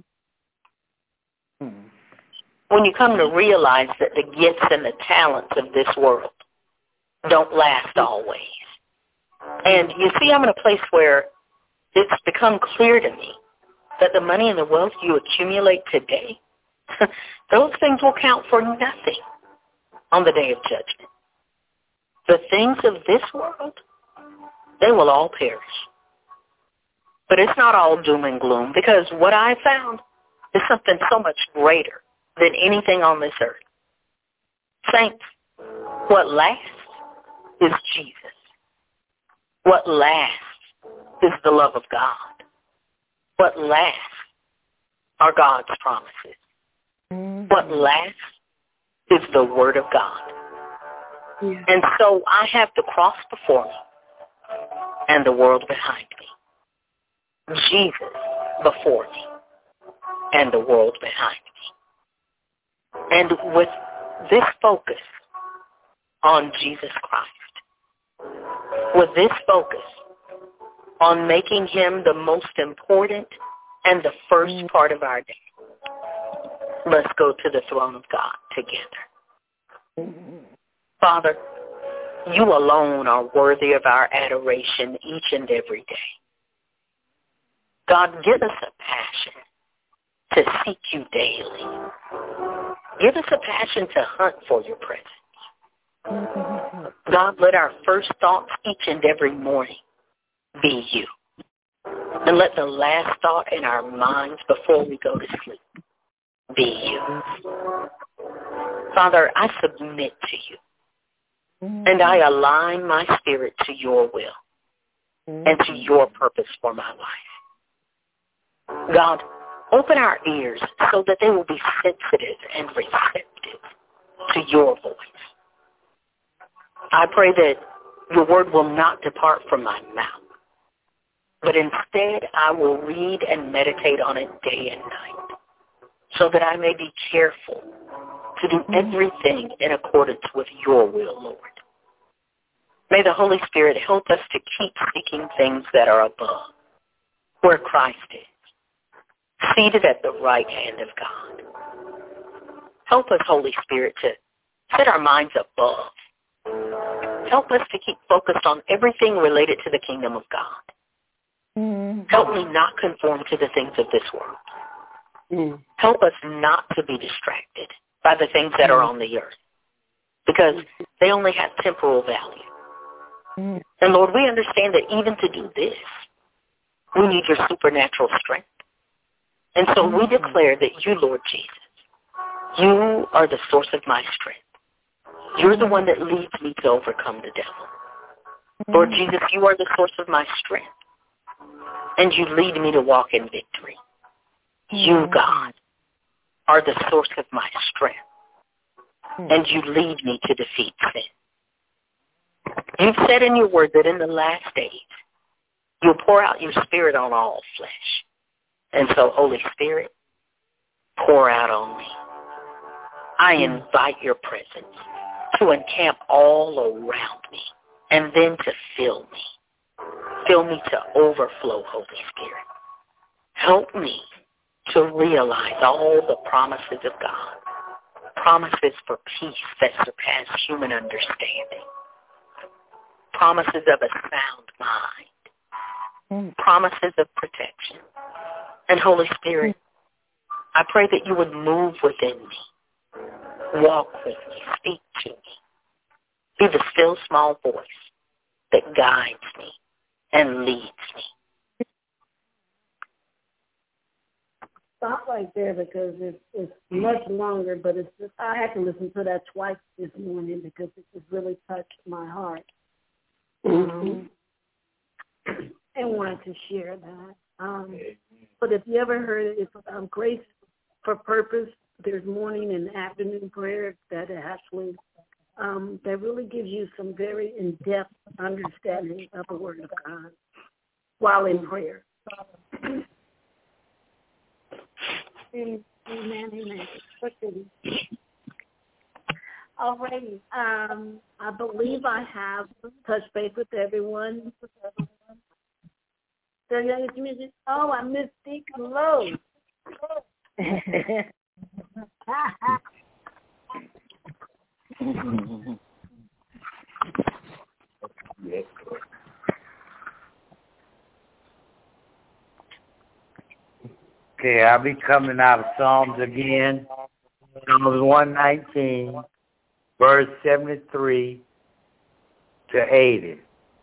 When you come to realize that the gifts and the talents of this world don't last always. And you see, I'm in a place where it's become clear to me that the money and the wealth you accumulate today, those things will count for nothing on the day of judgment. The things of this world, they will all perish. But it's not all doom and gloom, because what I found is something so much greater than anything on this earth. Saints, what lasts is Jesus. What lasts is the love of God. What lasts are God's promises. Mm-hmm. What lasts is the Word of God. Yeah. And so I have the cross before me and the world behind me. Jesus before me and the world behind me. And with this focus on Jesus Christ, with this focus on making him the most important and the first part of our day, let's go to the throne of God together. Father, you alone are worthy of our adoration each and every day. God, give us a passion to seek you daily. Give us a passion to hunt for your presence. God, let our first thoughts each and every morning be you. And let the last thought in our minds before we go to sleep be you. Father, I submit to you. And I align my spirit to your will and to your purpose for my life. God, open our ears so that they will be sensitive and receptive to your voice. I pray that your word will not depart from my mouth, but instead I will read and meditate on it day and night so that I may be careful to do everything in accordance with your will, Lord. May the Holy Spirit help us to keep seeking things that are above, where Christ is, seated at the right hand of God. Help us, Holy Spirit, to set our minds above. Help us to keep focused on everything related to the kingdom of God. Mm. Help me not conform to the things of this world. Mm. Help us not to be distracted by the things that are on the earth, because they only have temporal value. Mm. And Lord, we understand that even to do this, we need your supernatural strength. And so we declare that you, Lord Jesus, you are the source of my strength. You're the one that leads me to overcome the devil. Lord Jesus, you are the source of my strength. And you lead me to walk in victory. You, God, are the source of my strength, and you lead me to defeat sin. You've said in your word that in the last days, you'll pour out your Spirit on all flesh. And so, Holy Spirit, pour out on me. I invite your presence to encamp all around me and then to fill me. Fill me to overflow, Holy Spirit. Help me to realize all the promises of God, promises for peace that surpass human understanding, promises of a sound mind, promises of protection. And Holy Spirit, I pray that you would move within me, walk with me, speak to me, be the still small voice that guides me and leads me. Stop right there because it's it's much longer, but it's just, I had to listen to that twice this morning because it just really touched my heart. Um, and wanted to share that. Um, but if you ever heard it, it's um, Grace for Purpose. There's morning and afternoon prayer that actually um, that really gives you some very in-depth understanding of the Word of God while in prayer. Amen, amen. All righty. Um, I believe I have touched base with everyone. Oh, I missed Deacon Lowe. Okay, I'll be coming out of Psalms again. Psalms one nineteen, verse seventy-three to eighty.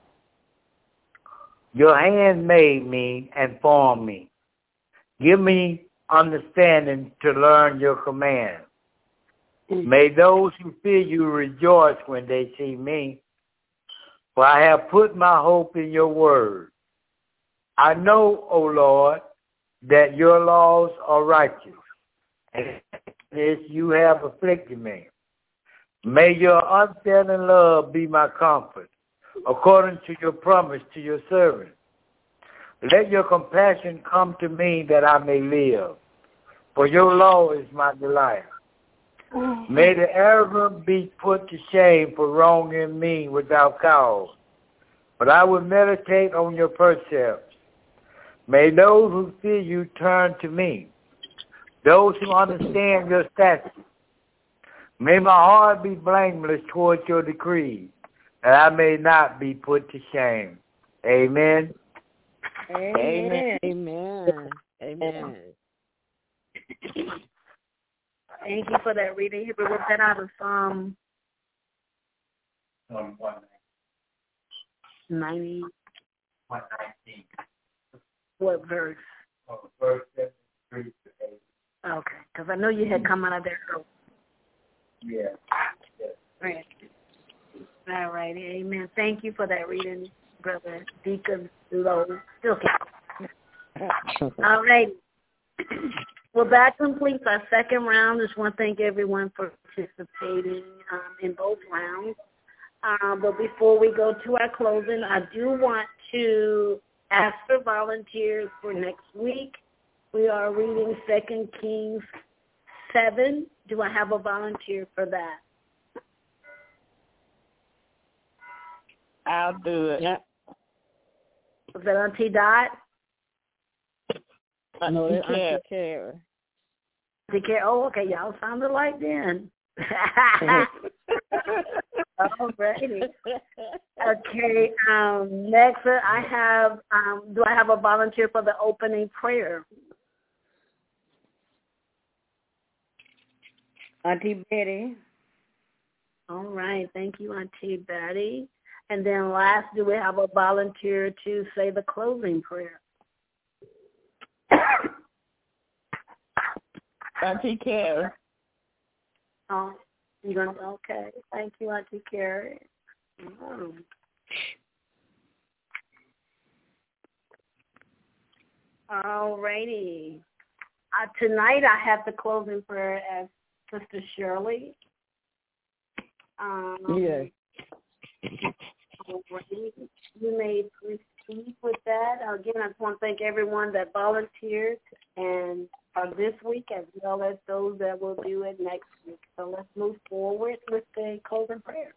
Your hand made me and formed me. Give me understanding to learn your command. May those who fear you rejoice when they see me, for I have put my hope in your word. I know, O Lord, that your laws are righteous, and this you have afflicted me. May your unfailing love be my comfort, according to your promise to your servant. Let your compassion come to me that I may live, for your law is my delight. May the arrogant be put to shame for wronging me without cause, but I will meditate on your precepts. May those who fear you turn to me, those who understand your statutes. May my heart be blameless towards your decrees, that I may not be put to shame. Amen. Amen. Amen. Amen. Thank you for that reading. You read that out of Psalm ninety. one nineteen. What verse? Oh, verse seventy-three to eighty. Okay, because I know you had come out of there early. Yeah. yeah. Right. All right. Amen. Thank you for that reading, Brother Deacon Lowe. Still count. All right. Well, that completes our second round. Just want to thank everyone for participating um, in both rounds. Um, but before we go to our closing, I do want to ask for volunteers for next week. We are reading Second Kings seven. Do I have a volunteer for that? I'll do it. Yeah. Was that Auntie Dot? No, it's Auntie Kara. Auntie Kara. Oh, okay. Y'all sounded like then. All righty. Okay. Um, next, uh, I have. Um, do I have a volunteer for the opening prayer? Auntie Betty. All right. Thank you, Auntie Betty. And then last, do we have a volunteer to say the closing prayer? Auntie Carrie. Oh, you're gonna okay. Thank you, Auntie Carrie. Mm. All righty. uh, tonight I have the closing prayer as Sister Shirley. Um, yes. You may proceed with that. Again, I just want to thank everyone that volunteered and uh, this week, as well as those that will do it next week. So let's move forward with the closing prayer.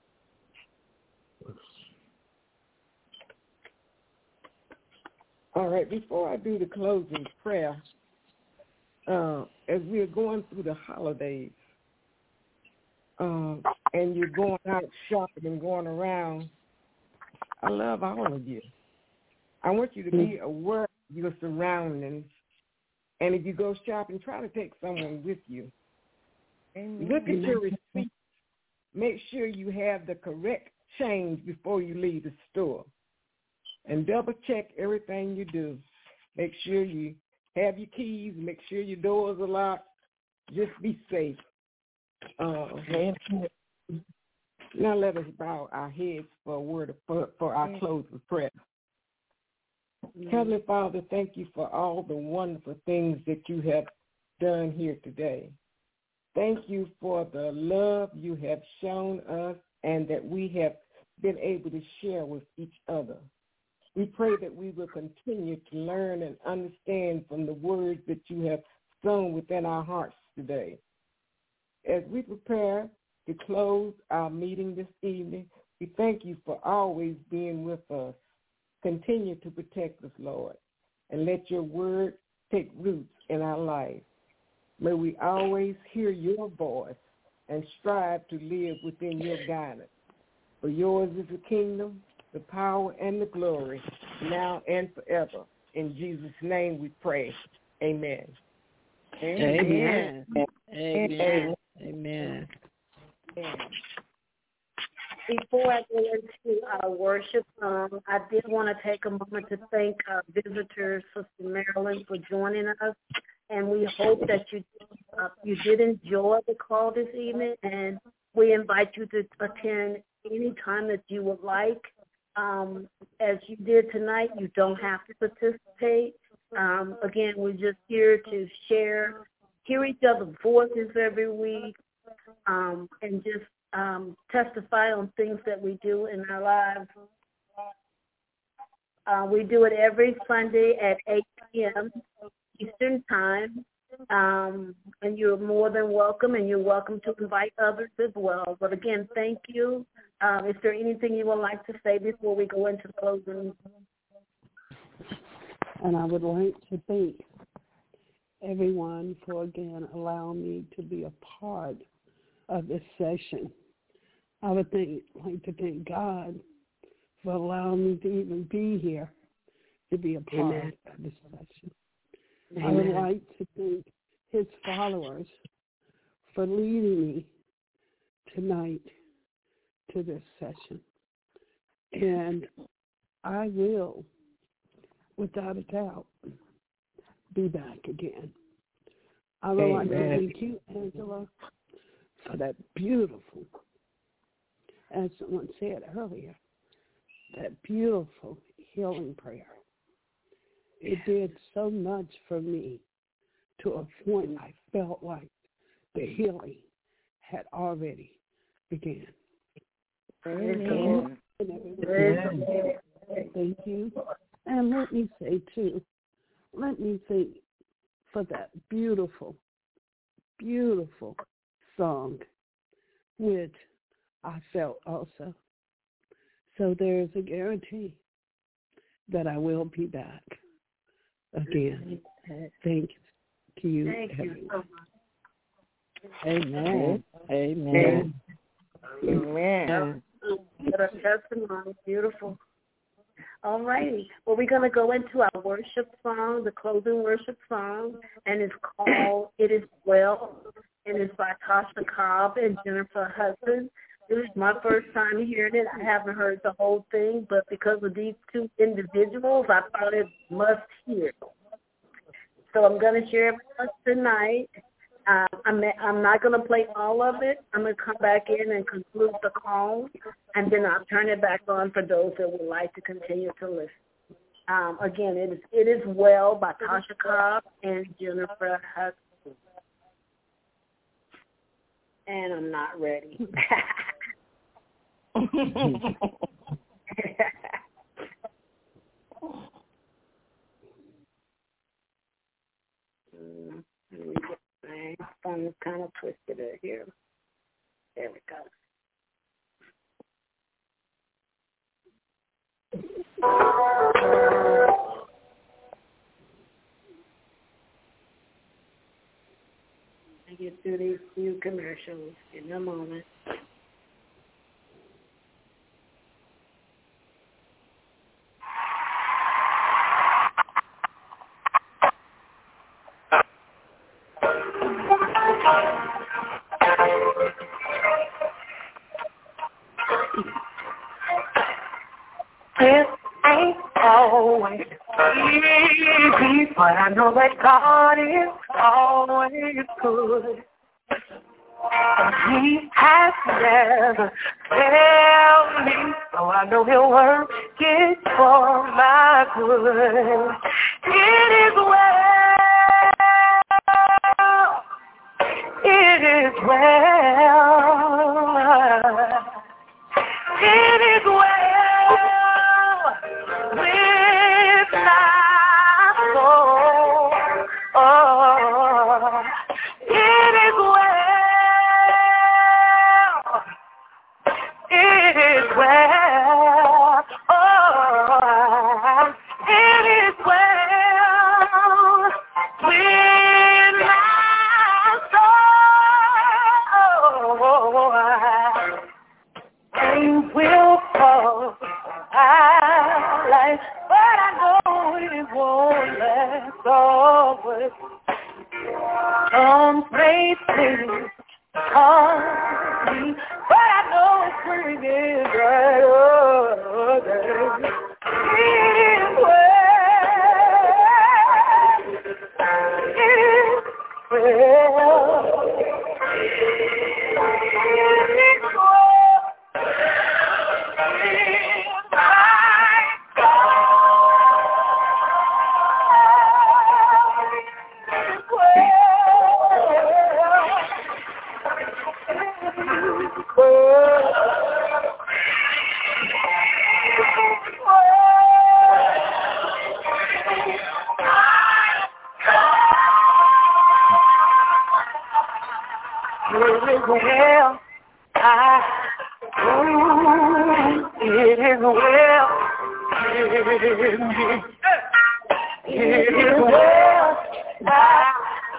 All right, before I do the closing prayer, uh, as we're going through the holidays, uh, and you're going out shopping and going around, I love all of you. I want you to be aware of your surroundings, and if you go shopping, try to take someone with you. Amen. Look at your receipts. Make sure you have the correct change before you leave the store. And double check everything you do. Make sure you have your keys. Make sure your doors are locked. Just be safe. Uh, now let us bow our heads for a word of, for, for our close of prayer. Mm-hmm. Heavenly Father, thank you for all the wonderful things that you have done here today. Thank you for the love you have shown us and that we have been able to share with each other. We pray that we will continue to learn and understand from the words that you have sown within our hearts today. As we prepare to close our meeting this evening, we thank you for always being with us. Continue to protect us, Lord, and let your word take roots in our life. May we always hear your voice and strive to live within your guidance. For yours is the kingdom, the power, and the glory, now and forever. In Jesus' name we pray. Amen. Amen. Amen. Amen. Amen. Amen. Before I go into our worship, um, I did want to take a moment to thank our visitor, Sister Marilyn, for joining us. And we hope that you uh, you did enjoy the call this evening, and we invite you to attend any time that you would like. Um, as you did tonight, you don't have to participate. Um, again, we're just here to share, hear each other's voices every week, um, and just um, testify on things that we do in our lives. Uh, we do it every Sunday at eight p.m. Eastern Time, um, and you're more than welcome, and you're welcome to invite others as well. But again, thank you. Um, is there anything you would like to say before we go into the closing? And I would like to thank everyone for, again, allowing me to be a part of this session. I would think, like to thank God for allowing me to even be here, to be a part Amen. Of this session. Amen. I would like to thank his followers for leading me tonight to this session. And I will, without a doubt, be back again. I would Amen. Like to thank you, Angela, for that beautiful, as someone said earlier, that beautiful healing prayer. It did so much for me to a point I felt like the healing had already begun. Amen. Amen. Thank you. And let me say, too, let me say for that beautiful, beautiful song, which I felt also. So there is a guarantee that I will be back again. Thank you. Thank you so much. Amen. Amen. Amen. What a testimony. Beautiful. All righty. Well, we're going to go into our worship song, the closing worship song, and it's called It Is Well, and it's by Tasha Cobb and Jennifer Hudson. It was my first time hearing it. I haven't heard the whole thing, but because of these two individuals, I thought it must hear. So I'm going to share it with us tonight. Uh, I'm, I'm not going to play all of it. I'm going to come back in and conclude the call, and then I'll turn it back on for those that would like to continue to listen. Um, again, it is it is well by Tasha Cobb and Jennifer Hudson. And I'm not ready. mm, my phone is kind of twisted in here. There we go. I get through these few commercials in a moment. It ain't always easy, but I know that God is always good. He has never failed me, so I know He'll work it for my good. It is well, it is well, it is well with my soul. Oh, it is well, it is well, oh, it is well with my soul. Things will fall our life, but I know it won't last always. Some great things come me, but I know spring is right over. It is well, it is well, it is well. Well, I, ooh, it is well, it is well, I,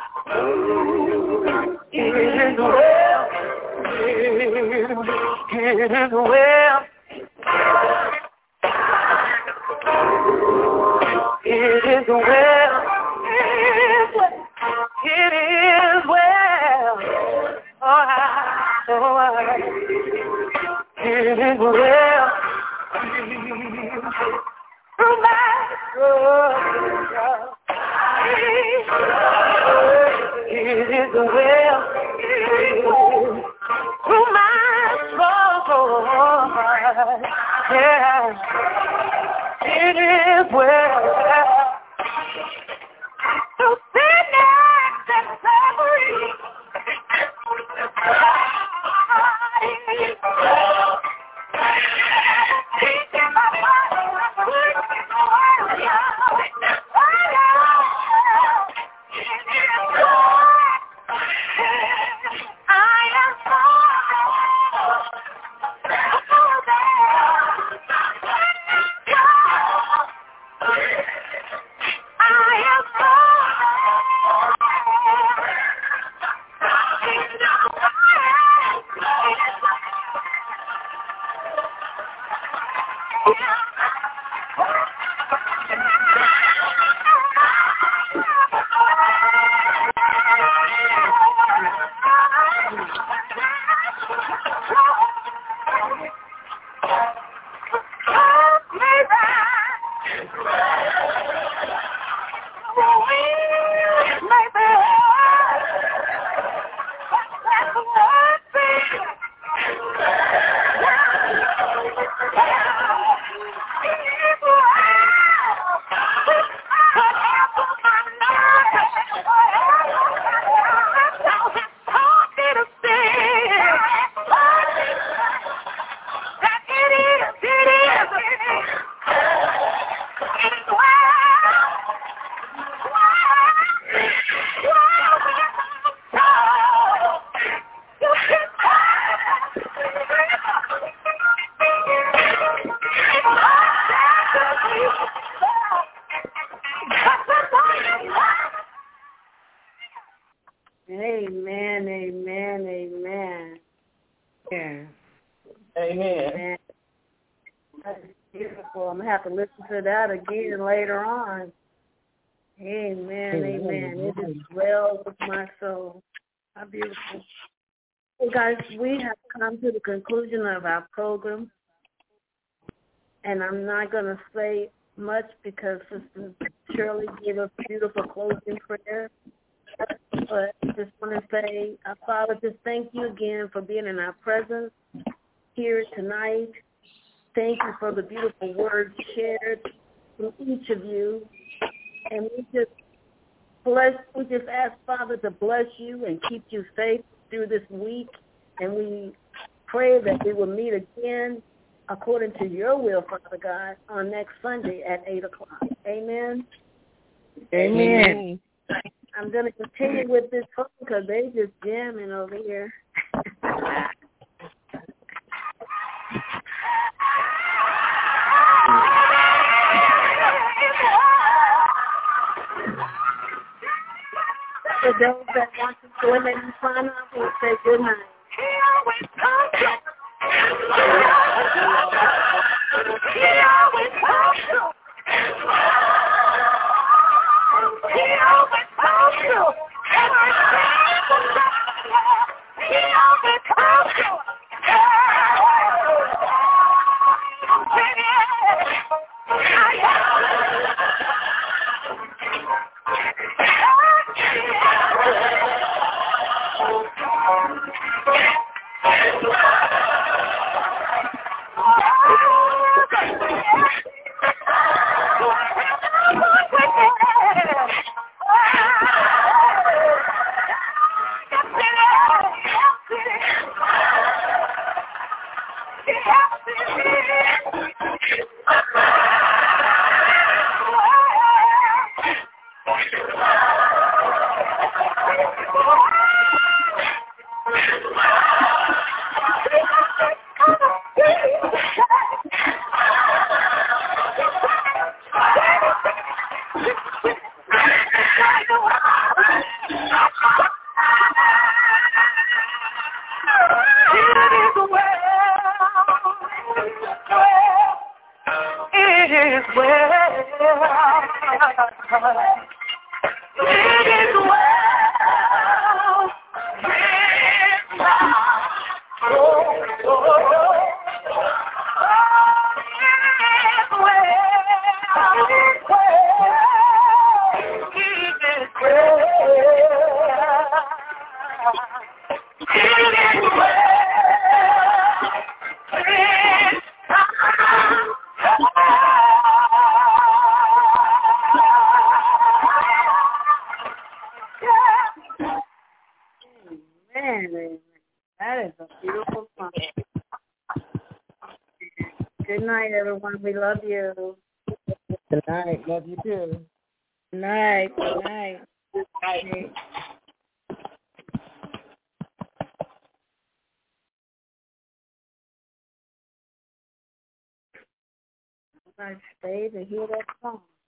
ooh, it is well, it is well, it is well, it is well. Oh, I, oh, I, it is well through my struggle. It is well through my struggle. Yeah, it is well. Through sickness and suffering. Amen, amen, amen. Yeah. Amen. Amen. That's beautiful. I'm going to have to listen to that again later on. Amen, amen. It is well with my soul. How beautiful. Well, guys, we have come to the conclusion of our program. And I'm not going to say much because Sister Shirley gave a beautiful closing prayer. But I just want to say, uh, Father, just thank you again for being in our presence here tonight. Thank you for the beautiful words shared from each of you. And we just bless, we just ask, Father, to bless you and keep you safe through this week. And we pray that we will meet again according to your will, Father God, on next Sunday at eight o'clock. Amen? Amen. I'm going to continue with this phone because they just jamming over here. For those that want to go in and sign up, we'll say good night. He always comes through. He always comes through. He always comes through. He always comes through. Good night, everyone. We love you. Good night. Love you too. Good night. Good night. Good night. I stay to hear that song.